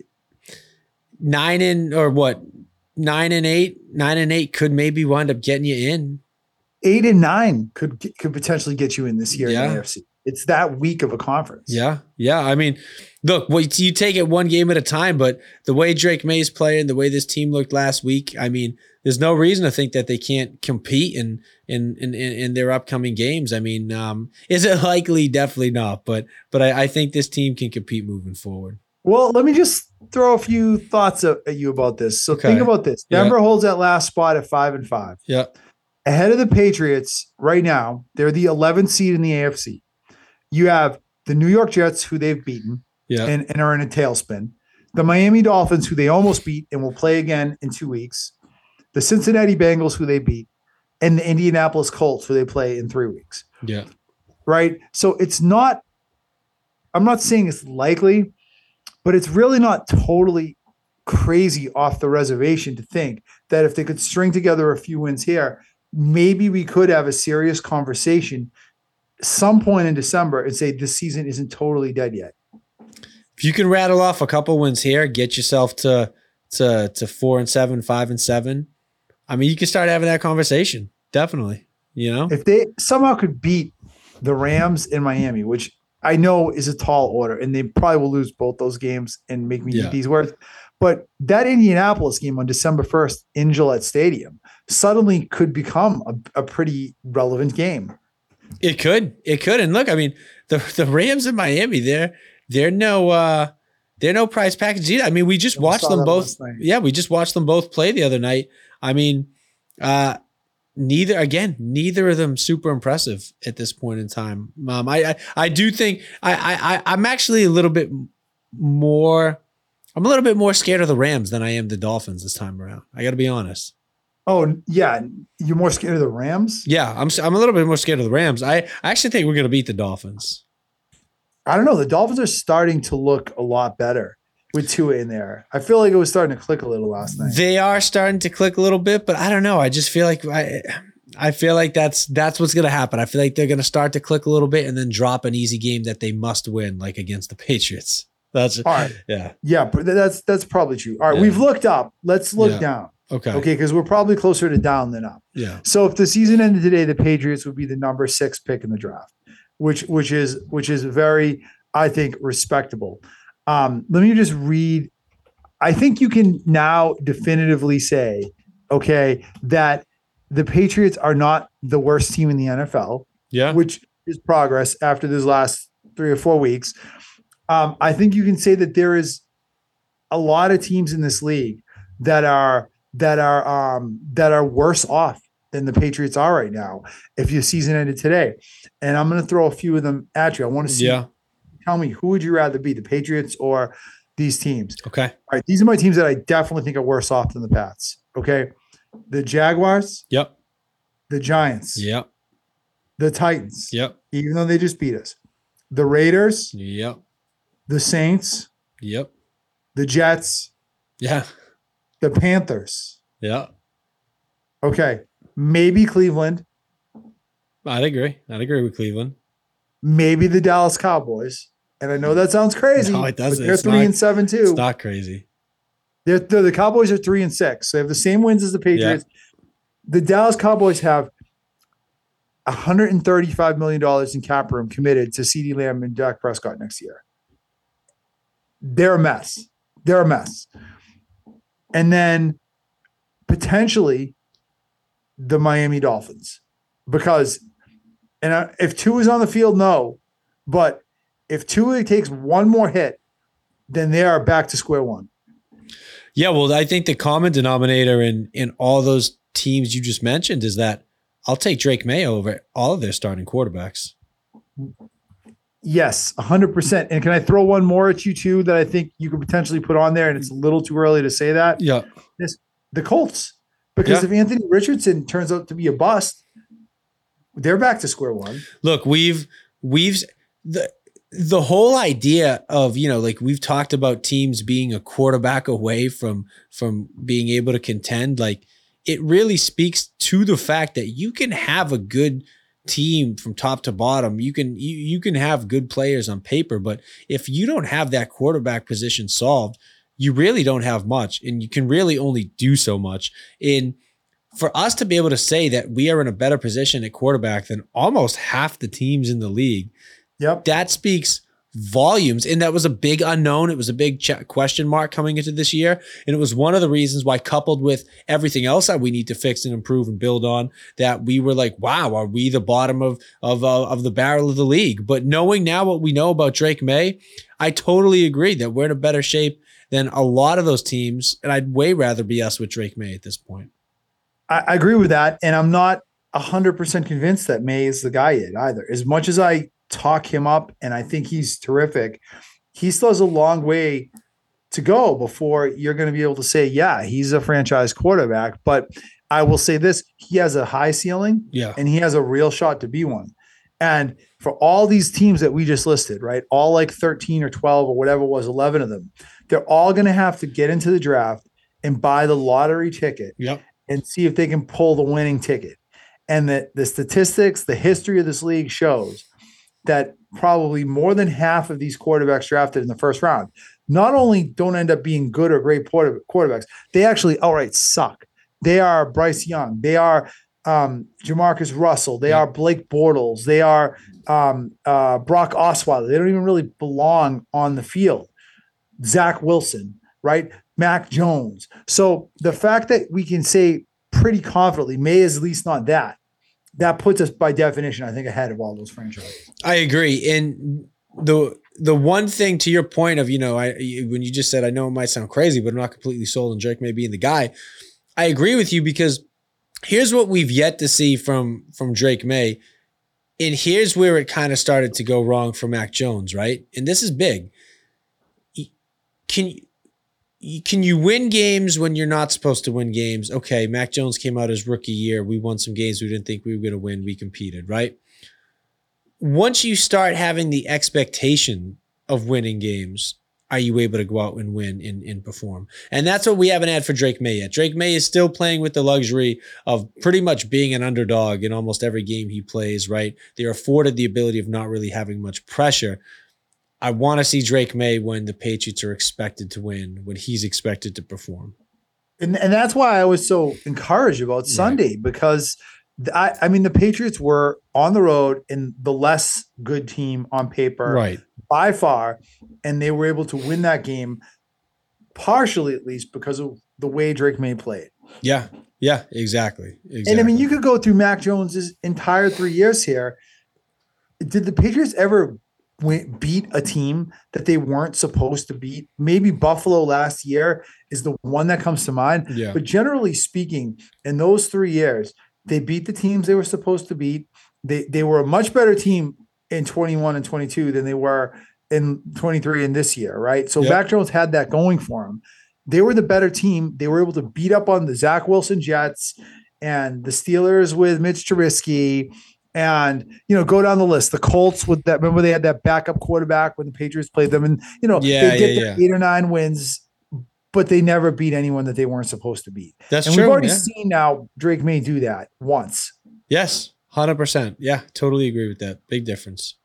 [SPEAKER 2] nine and or what nine and eight, nine and eight could maybe wind up getting you in.
[SPEAKER 1] Eight and nine could could potentially get you in this year
[SPEAKER 2] Yeah.
[SPEAKER 1] in the A F C. It's that weak of a conference.
[SPEAKER 2] Yeah, yeah. I mean, look, well, you take it one game at a time, but the way Drake May's playing, the way this team looked last week, I mean, there's no reason to think that they can't compete in in in, in their upcoming games. I mean, um, is it likely? Definitely not. But but I, I think this team can compete moving forward.
[SPEAKER 1] Well, let me just throw a few thoughts at, at you about this. So
[SPEAKER 2] Okay.
[SPEAKER 1] think about this.
[SPEAKER 2] Yeah.
[SPEAKER 1] Denver holds that last spot at five and five.
[SPEAKER 2] Yeah,
[SPEAKER 1] Ahead of the Patriots right now, they're the eleventh seed in the A F C. You have the New York Jets, who they've beaten
[SPEAKER 2] yeah,
[SPEAKER 1] and, and are in a tailspin. The Miami Dolphins, who they almost beat and will play again in two weeks. The Cincinnati Bengals, who they beat. And the Indianapolis Colts, who they play in three weeks.
[SPEAKER 2] yeah.
[SPEAKER 1] Right? So it's not, I'm not saying it's likely, but it's really not totally crazy off the reservation to think that if they could string together a few wins here, maybe we could have a serious conversation some point in December and say this season isn't totally dead yet.
[SPEAKER 2] If you can rattle off a couple wins here, get yourself to to to four and seven, five and seven. I mean, you can start having that conversation. Definitely. You know,
[SPEAKER 1] If they somehow could beat the Rams in Miami, which I know is a tall order, and they probably will lose both those games and make me
[SPEAKER 2] Yeah.
[SPEAKER 1] eat these words. But that Indianapolis game on December first in Gillette Stadium suddenly could become a, a pretty relevant game.
[SPEAKER 2] it could, it could. And look, I mean, the the Rams in Miami, they're they're no uh they're no prize package either. I mean, we just
[SPEAKER 1] We
[SPEAKER 2] watched
[SPEAKER 1] saw
[SPEAKER 2] them
[SPEAKER 1] that
[SPEAKER 2] both.
[SPEAKER 1] last night.
[SPEAKER 2] Yeah, we just watched them both play the other night. I mean, uh neither again, neither of them super impressive at this point in time. Um, I, I I do think I I I'm actually a little bit more. I'm a little bit more scared of the Rams than I am the Dolphins this time around. I got to be honest.
[SPEAKER 1] Oh yeah, you're more scared of the Rams.
[SPEAKER 2] Yeah, I'm s- I'm a little bit more scared of the Rams. I, I actually think we're going to beat the Dolphins.
[SPEAKER 1] I don't know. The Dolphins are starting to look a lot better with Tua in there. I feel like it was starting to click a little last night.
[SPEAKER 2] They are starting to click a little bit, but I don't know. I just feel like I I feel like that's that's what's going to happen. I feel like they're going to start to click a little bit and then drop an easy game that they must win, like against the Patriots. That's
[SPEAKER 1] All right.
[SPEAKER 2] yeah.
[SPEAKER 1] Yeah, but that's that's probably true. All right,
[SPEAKER 2] Yeah.
[SPEAKER 1] we've looked up. Let's look
[SPEAKER 2] Yeah.
[SPEAKER 1] down.
[SPEAKER 2] Okay.
[SPEAKER 1] Okay, because we're probably closer to down than up.
[SPEAKER 2] Yeah.
[SPEAKER 1] So if the season ended today, the Patriots would be the number six pick in the draft, which which is which is very, I think, respectable. Um, let me just read. I think you can now definitively say, okay, that the Patriots are not the worst team in the N F L,
[SPEAKER 2] Yeah.
[SPEAKER 1] which is progress after this last three or four weeks. Um, I think you can say that there is a lot of teams in this league that are that are um, that are worse off than the Patriots are right now. If your season ended today, and I'm going to throw a few of them at you. I want to see.
[SPEAKER 2] Yeah.
[SPEAKER 1] Tell me, who would you rather be, the Patriots or these teams?
[SPEAKER 2] Okay.
[SPEAKER 1] All right, these are my teams that I definitely think are worse off than the Pats. Okay, the Jaguars,
[SPEAKER 2] Yep.
[SPEAKER 1] the Giants,
[SPEAKER 2] Yep.
[SPEAKER 1] the Titans,
[SPEAKER 2] Yep.
[SPEAKER 1] even though they just beat us, the Raiders,
[SPEAKER 2] Yep.
[SPEAKER 1] the Saints,
[SPEAKER 2] Yep.
[SPEAKER 1] the Jets,
[SPEAKER 2] Yeah.
[SPEAKER 1] the Panthers.
[SPEAKER 2] Yeah.
[SPEAKER 1] Okay, maybe Cleveland,
[SPEAKER 2] I'd agree. I'd agree with Cleveland.
[SPEAKER 1] maybe the Dallas Cowboys. And I know that sounds crazy,
[SPEAKER 2] No, it doesn't.
[SPEAKER 1] but they're
[SPEAKER 2] It's
[SPEAKER 1] three
[SPEAKER 2] not-
[SPEAKER 1] and seven too.
[SPEAKER 2] It's not crazy.
[SPEAKER 1] They're, they're- the Cowboys are three and six. So they have the same wins as the Patriots. The Dallas Cowboys have one hundred thirty-five million dollars in cap room committed to CeeDee Lamb and Dak Prescott next year. They're a mess. They're a mess. And then potentially the Miami Dolphins. Because, and I, if Tua is on the field, no. But if Tua takes one more hit, then they are back to square one.
[SPEAKER 2] Yeah, well, I think the common denominator in in all those teams you just mentioned is that I'll take Drake May over all of their starting quarterbacks.
[SPEAKER 1] Yes, one hundred percent. And can I throw one more at you too that I think you could potentially put on there? And it's a little too early to say that.
[SPEAKER 2] Yeah.
[SPEAKER 1] This, the Colts. Because
[SPEAKER 2] Yeah.
[SPEAKER 1] if Anthony Richardson turns out to be a bust, they're back to square one.
[SPEAKER 2] Look, we've we've the the whole idea of, you know, like we've talked about teams being a quarterback away from from being able to contend, like it really speaks to the fact that you can have a good team from top to bottom. You can you, you can have good players on paper, but if you don't have that quarterback position solved, you really don't have much, and you can really only do so much. In for us to be able to say that we are in a better position at quarterback than almost half the teams in the league,
[SPEAKER 1] Yep.
[SPEAKER 2] that speaks volumes. And that was a big unknown. It was a big ch- question mark coming into this year. And it was one of the reasons why, coupled with everything else that we need to fix and improve and build on, that we were like, wow, are we the bottom of, of, uh, of the barrel of the league? But knowing now what we know about Drake May, I totally agree that we're in a better shape than a lot of those teams. And I'd way rather be us with Drake May at this point.
[SPEAKER 1] I, I agree with that. And I'm not one hundred percent convinced that May is the guy yet either. As much as I talk him up and I think he's terrific, he still has a long way to go before you're going to be able to say, yeah, he's a franchise quarterback. But I will say this, he has a high ceiling
[SPEAKER 2] Yeah.
[SPEAKER 1] and he has a real shot to be one. And for all these teams that we just listed, right, all like thirteen or twelve or whatever it was, eleven of them, they're all going to have to get into the draft and buy the lottery ticket
[SPEAKER 2] Yep.
[SPEAKER 1] and see if they can pull the winning ticket. And the, the statistics, the history of this league shows that probably more than half of these quarterbacks drafted in the first round not only don't end up being good or great quarter, quarterbacks, they actually outright suck. They are Bryce Young. They are um, Jamarcus Russell. They
[SPEAKER 2] Yeah.
[SPEAKER 1] are Blake Bortles. They are um, uh, Brock Osweiler. They don't even really belong on the field. Zach Wilson, right? Mac Jones. So the fact that we can say pretty confidently, May is at least not that, that puts us by definition, I think, ahead of all those franchises.
[SPEAKER 2] I agree. And the the one thing to your point of, you know, I when you just said, I know it might sound crazy, but I'm not completely sold on Drake May being the guy. I agree with you because here's what we've yet to see from from Drake May. And here's where it kind of started to go wrong for Mac Jones, right? And this is big. Can you can you win games when you're not supposed to win games? Okay, Mac Jones came out his rookie year. We won some games we didn't think we were going to win. We competed, right? Once you start having the expectation of winning games, are you able to go out and win and, and perform? And that's what we haven't had for Drake May yet. Drake May is still playing with the luxury of pretty much being an underdog in almost every game he plays, right? They're afforded the ability of not really having much pressure. I want to see Drake May when the Patriots are expected to win, when he's expected to perform.
[SPEAKER 1] And, and that's why I was so encouraged about right. Sunday, because I, I mean, the Patriots were on the road in the less good team on paper
[SPEAKER 2] right. by
[SPEAKER 1] far, and they were able to win that game partially, at least, because of the way Drake May played.
[SPEAKER 2] Yeah, yeah, exactly. exactly.
[SPEAKER 1] And I mean, you could go through Mac Jones's entire three years here. Did the Patriots ever win, beat a team that they weren't supposed to beat? Maybe Buffalo last year is the one that comes to mind.
[SPEAKER 2] Yeah.
[SPEAKER 1] But generally speaking, in those three years, they beat the teams they were supposed to beat. They they were a much better team in twenty-one and twenty-two than they were in twenty-three and this year, right? So yep. Mac Jones had that going for him. They were the better team. They were able to beat up on the Zach Wilson Jets and the Steelers with Mitch Trubisky, and you know, go down the list. The Colts with that. Remember they had that backup quarterback when the Patriots played them, and you know
[SPEAKER 2] yeah,
[SPEAKER 1] they get
[SPEAKER 2] yeah,
[SPEAKER 1] their
[SPEAKER 2] yeah.
[SPEAKER 1] eight or nine wins. But they never beat anyone that they weren't supposed to beat.
[SPEAKER 2] That's
[SPEAKER 1] and
[SPEAKER 2] true.
[SPEAKER 1] We've already
[SPEAKER 2] yeah.
[SPEAKER 1] seen now Drake May do that once.
[SPEAKER 2] Yes, one hundred percent. Yeah, totally agree with that. Big difference.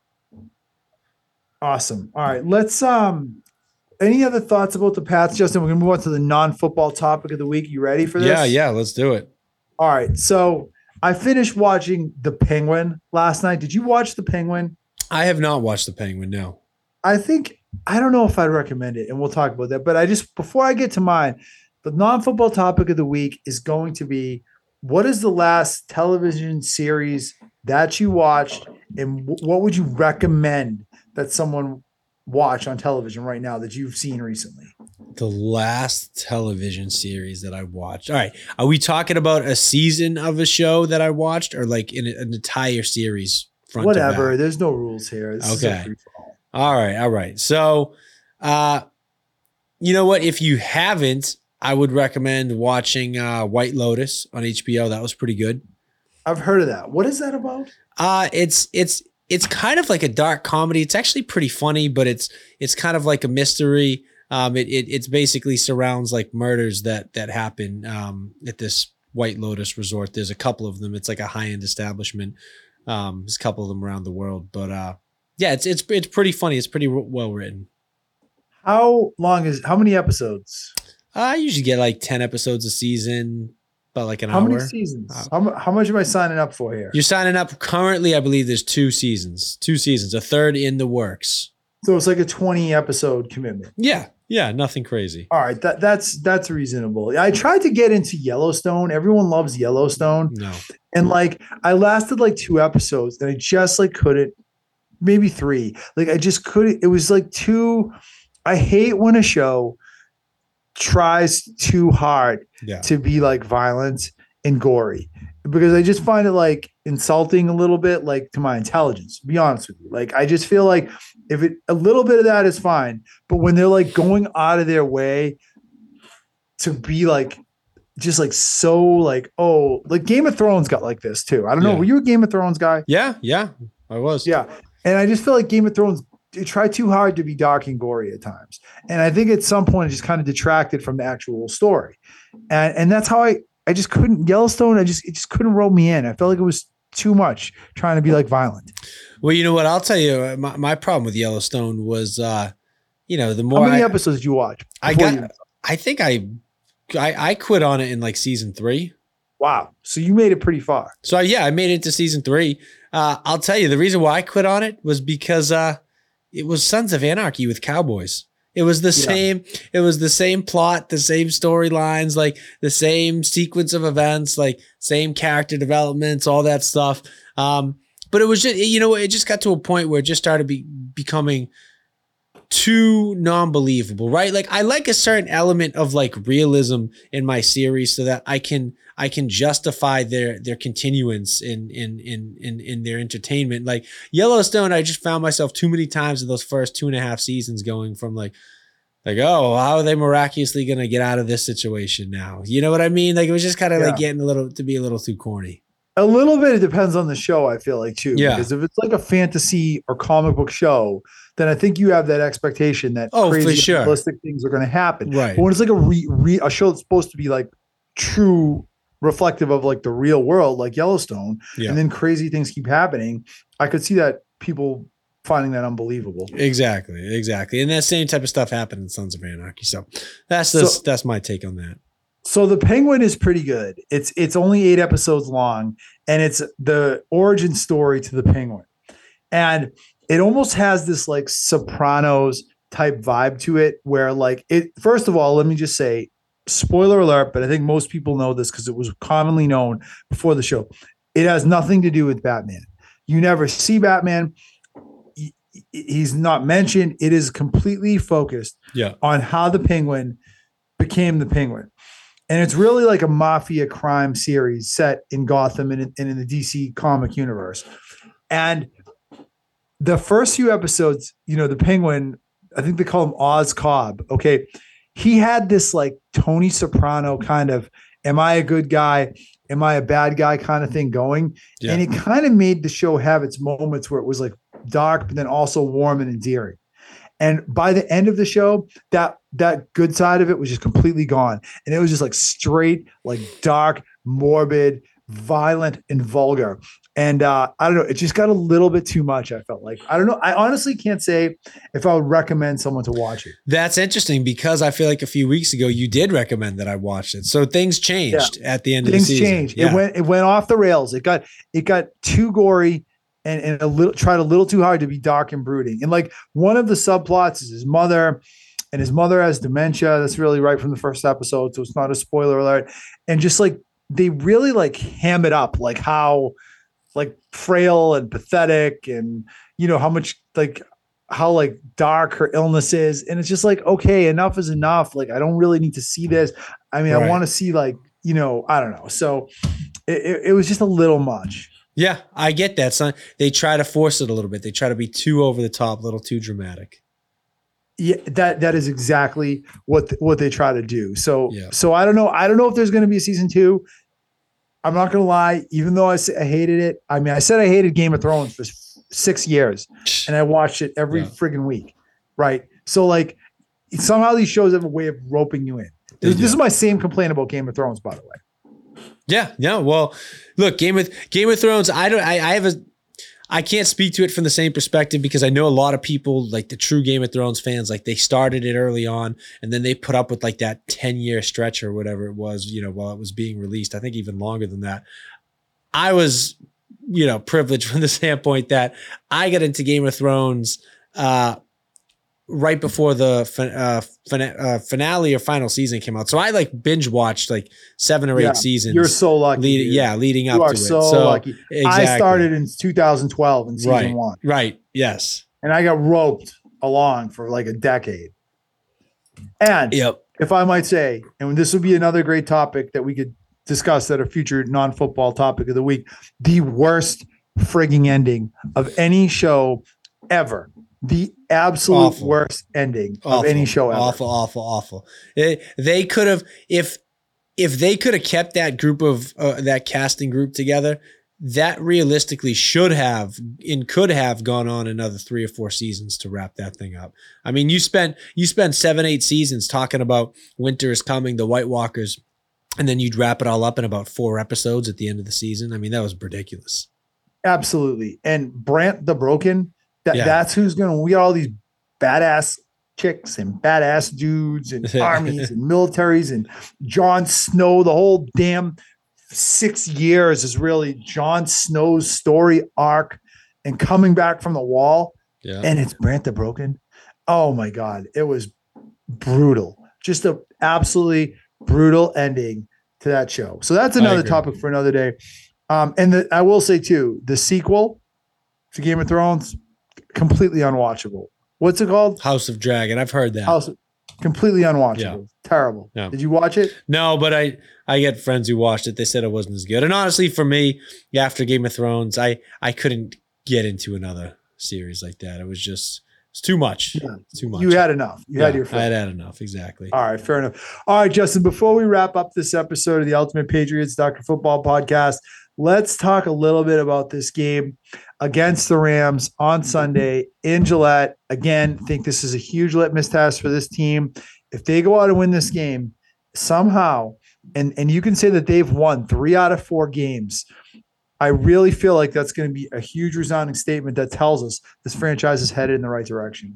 [SPEAKER 1] Awesome. All right, let's um any other thoughts about the Pats, Justin? We're going to move on to the non-football topic of the week. You ready for this?
[SPEAKER 2] Yeah, yeah, let's do it.
[SPEAKER 1] All right. So, I finished watching The Penguin last night. Did you watch The Penguin?
[SPEAKER 2] I have not watched The Penguin, no.
[SPEAKER 1] I think I don't know if I'd recommend it, and we'll talk about that. But I just, before I get to mine, the non-football topic of the week is going to be, what is the last television series that you watched, and w- what would you recommend that someone watch on television right now that you've seen recently?
[SPEAKER 2] The last television series that I watched. All right. Are we talking about a season of a show that I watched, or like in an entire series? Front
[SPEAKER 1] Whatever. There's no rules here. This
[SPEAKER 2] okay. All right. All right. So, uh, you know what? If you haven't, I would recommend watching uh, White Lotus on H B O. That was pretty good.
[SPEAKER 1] I've heard of that. What is that about?
[SPEAKER 2] Uh, it's it's it's kind of like a dark comedy. It's actually pretty funny, but it's it's kind of like a mystery. Um, it it it's basically surrounds like murders that that happen um, at this White Lotus resort. There's a couple of them. It's like a high end establishment. Um, there's a couple of them around the world, but uh. Yeah, it's it's it's pretty funny. It's pretty well written.
[SPEAKER 1] How long is how many episodes?
[SPEAKER 2] I usually get like ten episodes a season, about like an
[SPEAKER 1] how
[SPEAKER 2] hour.
[SPEAKER 1] How many seasons? Uh, how, how much am I signing up for here?
[SPEAKER 2] You're signing up currently, I believe there's two seasons. Two seasons, a third in the works.
[SPEAKER 1] So it's like a twenty episode commitment.
[SPEAKER 2] Yeah, yeah, nothing crazy.
[SPEAKER 1] All right, that that's that's reasonable. I tried to get into Yellowstone. Everyone loves Yellowstone.
[SPEAKER 2] No.
[SPEAKER 1] And like I lasted like two episodes and I just like couldn't. Maybe three. Like I just couldn't. It was like too. I hate when a show tries too hard
[SPEAKER 2] yeah.
[SPEAKER 1] to be like violent and gory, because I just find it like insulting a little bit, like to my intelligence. To be honest with you, like I just feel like if it a little bit of that is fine, but when they're like going out of their way to be like just like so like oh like Game of Thrones got like this too. I don't know.
[SPEAKER 2] Yeah.
[SPEAKER 1] Were you a Game of Thrones guy?
[SPEAKER 2] Yeah, yeah, I was.
[SPEAKER 1] Yeah. And I just feel like Game of Thrones tried too hard to be dark and gory at times. And I think at some point it just kind of detracted from the actual story. And and that's how I, I just couldn't Yellowstone. I just, it just couldn't roll me in. I felt like it was too much trying to be like violent.
[SPEAKER 2] Well, you know what? I'll tell you, my, my problem with Yellowstone was, uh, you know, the more
[SPEAKER 1] How many
[SPEAKER 2] I,
[SPEAKER 1] episodes did you watch?
[SPEAKER 2] I got,
[SPEAKER 1] you-
[SPEAKER 2] I think I, I, I quit on it in like season three.
[SPEAKER 1] Wow. So you made it pretty far.
[SPEAKER 2] So yeah, I made it to season three. Uh, I'll tell you, the reason why I quit on it was because uh, it was Sons of Anarchy with cowboys. It was the
[SPEAKER 1] Yeah.
[SPEAKER 2] same. It was the same plot, the same storylines, like the same sequence of events, like same character developments, all that stuff. Um, but it was just, you know, it just got to a point where it just started be, becoming too non-believable, right? Like I like a certain element of like realism in my series so that I can I can justify their their continuance in in in in in their entertainment. Like Yellowstone, I just found myself too many times in those first two and a half seasons going from like, Like, oh, how are they miraculously going to get out of this situation now? You know what I mean? Like, it was just kind of
[SPEAKER 1] Yeah.
[SPEAKER 2] like getting a little to be a little too corny.
[SPEAKER 1] A little bit, it depends on the show, I feel like, too.
[SPEAKER 2] Yeah.
[SPEAKER 1] Because if it's like a fantasy or comic book show, then I think you have that expectation that
[SPEAKER 2] Oh,
[SPEAKER 1] crazy
[SPEAKER 2] for sure.
[SPEAKER 1] realistic things are going to happen.
[SPEAKER 2] Right.
[SPEAKER 1] But when it's like a re, re, a show that's supposed to be like true reflective of like the real world, like Yellowstone,
[SPEAKER 2] Yeah.
[SPEAKER 1] and then crazy things keep happening, I could see that people finding that unbelievable.
[SPEAKER 2] Exactly, exactly. And that same type of stuff happened in Sons of Anarchy. So that's the,
[SPEAKER 1] So-
[SPEAKER 2] that's my take on that.
[SPEAKER 1] So the Penguin is pretty good. It's it's only eight episodes long, and it's the origin story to the Penguin. And it almost has this like Sopranos type vibe to it, where like it, first of all, let me just say, spoiler alert, but I think most people know this because it was commonly known before the show. It has nothing to do with Batman. You never see Batman. He- He's not mentioned. It is completely focused
[SPEAKER 2] Yeah.
[SPEAKER 1] on how the Penguin became the Penguin. And it's really like a mafia crime series set in Gotham and in, and in the D C comic universe. And the first few episodes, you know, the Penguin, I think they call him Oz Cobb. Okay. He had this like Tony Soprano kind of, am I a good guy? Am I a bad guy kind of thing going?
[SPEAKER 2] Yeah.
[SPEAKER 1] And it kind of made the show have its moments where it was like dark, but then also warm and endearing. And by the end of the show, that that good side of it was just completely gone. And it was just like straight, like dark, morbid, violent, and vulgar. And uh, I don't know, it just got a little bit too much, I felt like. I don't know. I honestly can't say if I would recommend someone to watch it.
[SPEAKER 2] That's interesting because I feel like a few weeks ago you did recommend that I watched it. So things changed at the end of the
[SPEAKER 1] Things
[SPEAKER 2] season.
[SPEAKER 1] changed.
[SPEAKER 2] Yeah.
[SPEAKER 1] It went it went off the rails. It got it got too gory and, and a little tried a little too hard to be dark and brooding. And like one of the subplots is his mother, and his mother has dementia. That's really right from the first episode, so it's not a spoiler alert. And just like they really like ham it up, like how like frail and pathetic, and you know how much like how like dark her illness is. And it's just like, okay, enough is enough. Like I don't really need to see this. I mean,
[SPEAKER 2] Right.
[SPEAKER 1] I want to see like, you know, I don't know. So it, it, it was just a little much.
[SPEAKER 2] Yeah, I get that, son. They try to force it a little bit. They try to be too over the top, a little too dramatic.
[SPEAKER 1] Yeah, that that is exactly what th- what they try to do. So
[SPEAKER 2] Yeah.
[SPEAKER 1] so I don't know. I don't know if there's going to be a season two. I'm not going to lie. Even though I, s- I hated it, I mean, I said I hated Game of Thrones for s- six years, and I watched it every
[SPEAKER 2] Yeah.
[SPEAKER 1] friggin' week. Right. So like somehow these shows have a way of roping you in.
[SPEAKER 2] They
[SPEAKER 1] This,
[SPEAKER 2] do.
[SPEAKER 1] this is my same complaint about Game of Thrones, by the way.
[SPEAKER 2] Yeah, yeah. Well, look, Game of Game of Thrones. I don't. I, I have a. I can't speak to it from the same perspective because I know a lot of people, like the true Game of Thrones fans, like they started it early on and then they put up with like that ten year stretch or whatever it was, you know, while it was being released. I think even longer than that. I was, you know, privileged from the standpoint that I got into Game of Thrones uh, right before the fin- uh, fin- uh, finale or final season came out. So I like binge watched like seven or eight
[SPEAKER 1] Yeah,
[SPEAKER 2] seasons.
[SPEAKER 1] You're so lucky.
[SPEAKER 2] lead,
[SPEAKER 1] dude.
[SPEAKER 2] yeah, leading up
[SPEAKER 1] You are
[SPEAKER 2] to
[SPEAKER 1] so,
[SPEAKER 2] it. So
[SPEAKER 1] lucky.
[SPEAKER 2] exactly.
[SPEAKER 1] I started in two thousand twelve in season
[SPEAKER 2] right,
[SPEAKER 1] one,
[SPEAKER 2] right, yes,
[SPEAKER 1] and I got roped along for like a decade. And
[SPEAKER 2] yep.
[SPEAKER 1] if I might say, and this would be another great topic that we could discuss at a future non-football topic of the week, the worst frigging ending of any show ever. The absolute
[SPEAKER 2] Awful.
[SPEAKER 1] worst ending
[SPEAKER 2] Awful,
[SPEAKER 1] of any show ever.
[SPEAKER 2] Awful, awful, awful. It, they could have, if if they could have kept that group of uh, that casting group together, that realistically should have and could have gone on another three or four seasons to wrap that thing up. I mean, you spent you spent seven, eight seasons talking about winter is coming, the White Walkers, and then you'd wrap it all up in about four episodes at the end of the season. I mean, that was ridiculous.
[SPEAKER 1] Absolutely. And Brant the Broken, that,
[SPEAKER 2] Yeah.
[SPEAKER 1] that's who's going to, we got all these badass chicks and badass dudes and armies and militaries and Jon Snow. The whole damn six years is really Jon Snow's story arc and coming back from the wall.
[SPEAKER 2] Yeah.
[SPEAKER 1] And it's Brant the Broken. Oh my God. It was brutal. Just a absolutely brutal ending to that show. So that's another
[SPEAKER 2] agree.
[SPEAKER 1] topic for another day. Um, and the, I will say too, the sequel to Game of Thrones, completely unwatchable. What's it called?
[SPEAKER 2] House of Dragon. I've heard that.
[SPEAKER 1] House, completely unwatchable.
[SPEAKER 2] Yeah.
[SPEAKER 1] Terrible.
[SPEAKER 2] Yeah.
[SPEAKER 1] Did you watch it?
[SPEAKER 2] No, but I I get friends who watched it. They said it wasn't as good. And honestly, for me, after Game of Thrones, I I couldn't get into another series like that. It was just It's too much.
[SPEAKER 1] Yeah.
[SPEAKER 2] It's too much.
[SPEAKER 1] You had enough. You
[SPEAKER 2] yeah,
[SPEAKER 1] had your fill.
[SPEAKER 2] I had had enough. Exactly.
[SPEAKER 1] All right, fair enough. All right, Justin, before we wrap up this episode of the Ultimate Patriots Doctor Football Podcast, let's talk a little bit about this game against the Rams on Sunday in Gillette. Again, think this is a huge litmus test for this team. If they go out and win this game somehow, and, and you can say that they've won three out of four games, I really feel like that's going to be a huge resounding statement that tells us this franchise is headed in the right direction.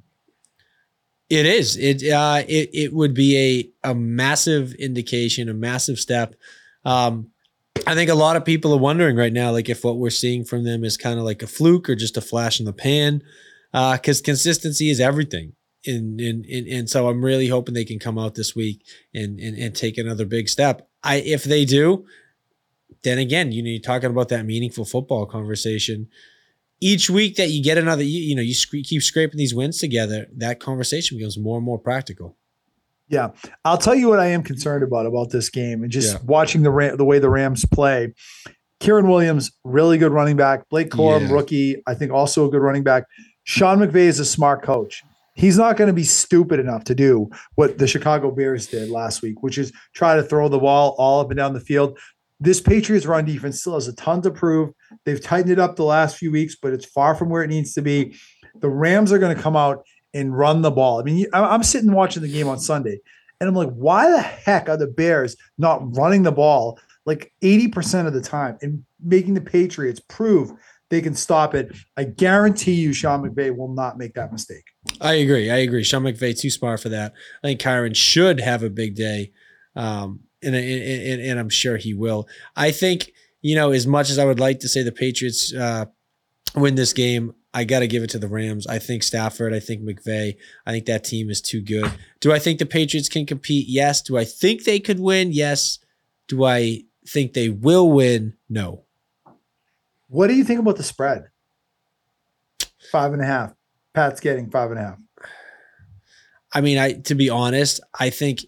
[SPEAKER 2] It is. It uh, it it would be a a massive indication, a massive step. Um, I think a lot of people are wondering right now, like if what we're seeing from them is kind of like a fluke or just a flash in the pan, because uh, consistency is everything. And, and and and so I'm really hoping they can come out this week and and, and take another big step. I if they do, then again, you know, you're talking about that meaningful football conversation. Each week that you get another, you, you know, you sc- keep scraping these wins together, that conversation becomes more and more practical.
[SPEAKER 1] Yeah. I'll tell you what I am concerned about, about this game and just
[SPEAKER 2] Yeah.
[SPEAKER 1] watching the Ram- the way the Rams play. Kieran Williams, really good running back. Blake Corum,
[SPEAKER 2] Yeah.
[SPEAKER 1] rookie, I think also a good running back. Sean McVay is a smart coach. He's not going to be stupid enough to do what the Chicago Bears did last week, which is try to throw the ball all up and down the field. This Patriots run defense still has a ton to prove. They've tightened it up the last few weeks, but it's far from where it needs to be. The Rams are going to come out and run the ball. I mean, I'm sitting watching the game on Sunday, and I'm like, why the heck are the Bears not running the ball like eighty percent of the time and making the Patriots prove they can stop it? I guarantee you Sean McVay will not make that mistake.
[SPEAKER 2] I agree. I agree. Sean McVay too smart for that. I think Kyron should have a big day. Um, And, and, and I'm sure he will. I think, you know, as much as I would like to say the Patriots uh, win this game, I got to give it to the Rams. I think Stafford, I think McVay, I think that team is too good. Do I think the Patriots can compete? Yes. Do I think they could win? Yes. Do I think they will win? No.
[SPEAKER 1] What do you think about the spread? Five and a half. Pat's getting five and a half.
[SPEAKER 2] I mean, I to be honest, I think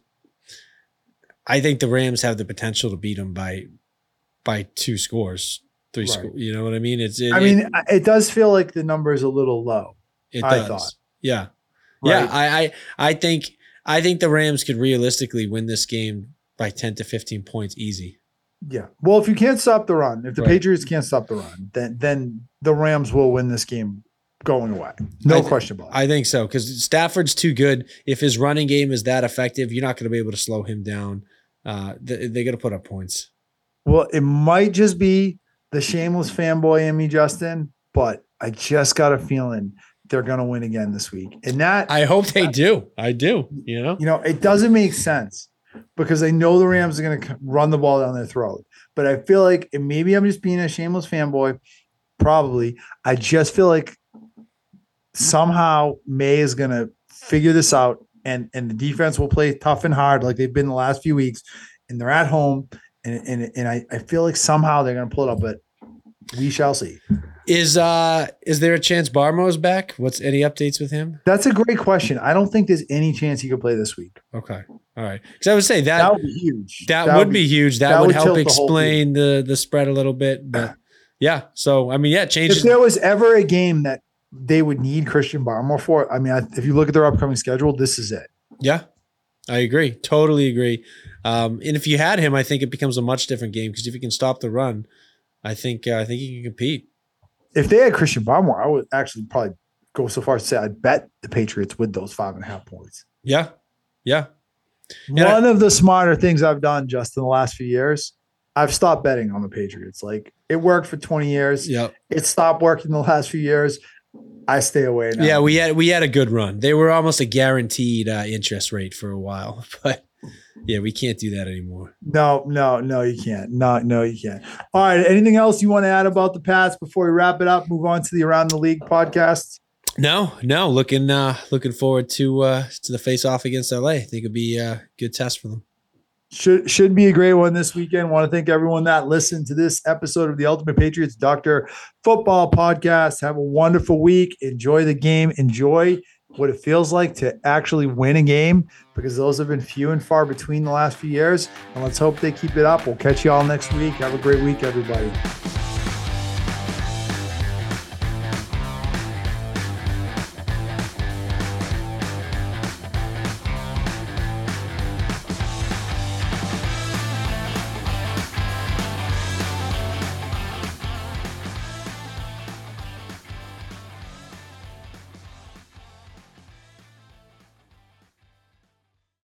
[SPEAKER 2] I think the Rams have the potential to beat them by by two scores, three
[SPEAKER 1] Right.
[SPEAKER 2] scores. You know what I mean? It's. It,
[SPEAKER 1] I mean, it does feel like the number is a little low.
[SPEAKER 2] it, it
[SPEAKER 1] I
[SPEAKER 2] does.
[SPEAKER 1] thought.
[SPEAKER 2] Yeah,
[SPEAKER 1] Right?
[SPEAKER 2] yeah. I, I I think I think the Rams could realistically win this game by ten to fifteen points, easy.
[SPEAKER 1] Yeah. Well, if you can't stop the run, if the
[SPEAKER 2] Right.
[SPEAKER 1] Patriots can't stop the run, then then the Rams will win this game going away. No
[SPEAKER 2] I th-
[SPEAKER 1] question about it.
[SPEAKER 2] I think so because Stafford's too good. If his running game is that effective, you're not going to be able to slow him down. Uh, they, they're going to put up points.
[SPEAKER 1] Well, it might just be the shameless fanboy in me, Justin, but I just got a feeling they're going to win again this week. And that,
[SPEAKER 2] I hope they do. I do. You know.
[SPEAKER 1] you know, it doesn't make sense because I know the Rams are going to run the ball down their throat. But I feel like, and maybe I'm just being a shameless fanboy, probably. I just feel like somehow May is going to figure this out, and and the defense will play tough and hard like they've been the last few weeks, and they're at home, and and, and I, I feel like somehow they're going to pull it up, but we shall see.
[SPEAKER 2] Is uh is there a chance Barmo's back? What's any updates with him?
[SPEAKER 1] That's a great question. I don't think there's any chance he could play this week.
[SPEAKER 2] Okay, all right. Because I would say that
[SPEAKER 1] That would be huge.
[SPEAKER 2] that, would be, huge. That,
[SPEAKER 1] that
[SPEAKER 2] would,
[SPEAKER 1] would
[SPEAKER 2] help
[SPEAKER 1] tilt the whole
[SPEAKER 2] explain the the spread a little bit. But yeah, so I mean, yeah, change.
[SPEAKER 1] If there was ever a game that they would need Christian Barmore for, I mean, I, if you look at their upcoming schedule, this is it.
[SPEAKER 2] Yeah, I agree. Totally agree. Um, and if you had him, I think it becomes a much different game because if you can stop the run, I think uh, I think he can compete.
[SPEAKER 1] If they had Christian Barmore, I would actually probably go so far as to say I'd bet the Patriots with those five and a half points.
[SPEAKER 2] Yeah, yeah.
[SPEAKER 1] One of the smarter things I've done just in the last few years, I've stopped betting on the Patriots. Like, it worked for twenty years.
[SPEAKER 2] Yeah,
[SPEAKER 1] It stopped working the last few years. I stay away now.
[SPEAKER 2] yeah. We had we had a good run. They were almost a guaranteed uh, interest rate for a while, but yeah, we can't do that anymore.
[SPEAKER 1] No, no, no, you can't. No, no, you can't. All right. Anything else you want to add about the Pats before we wrap it up? Move on to the Around the League podcast.
[SPEAKER 2] No, no. Looking uh, looking forward to uh, to the face off against L A. I think it'll be a good test for them.
[SPEAKER 1] Should should be a great one this weekend. Want to thank everyone that listened to this episode of the Ultimate Patriots Doctor Football Podcast. Have a wonderful week. Enjoy the game. Enjoy what it feels like to actually win a game, because those have been few and far between the last few years. And let's hope they keep it up. We'll catch you all next week. Have a great week, everybody.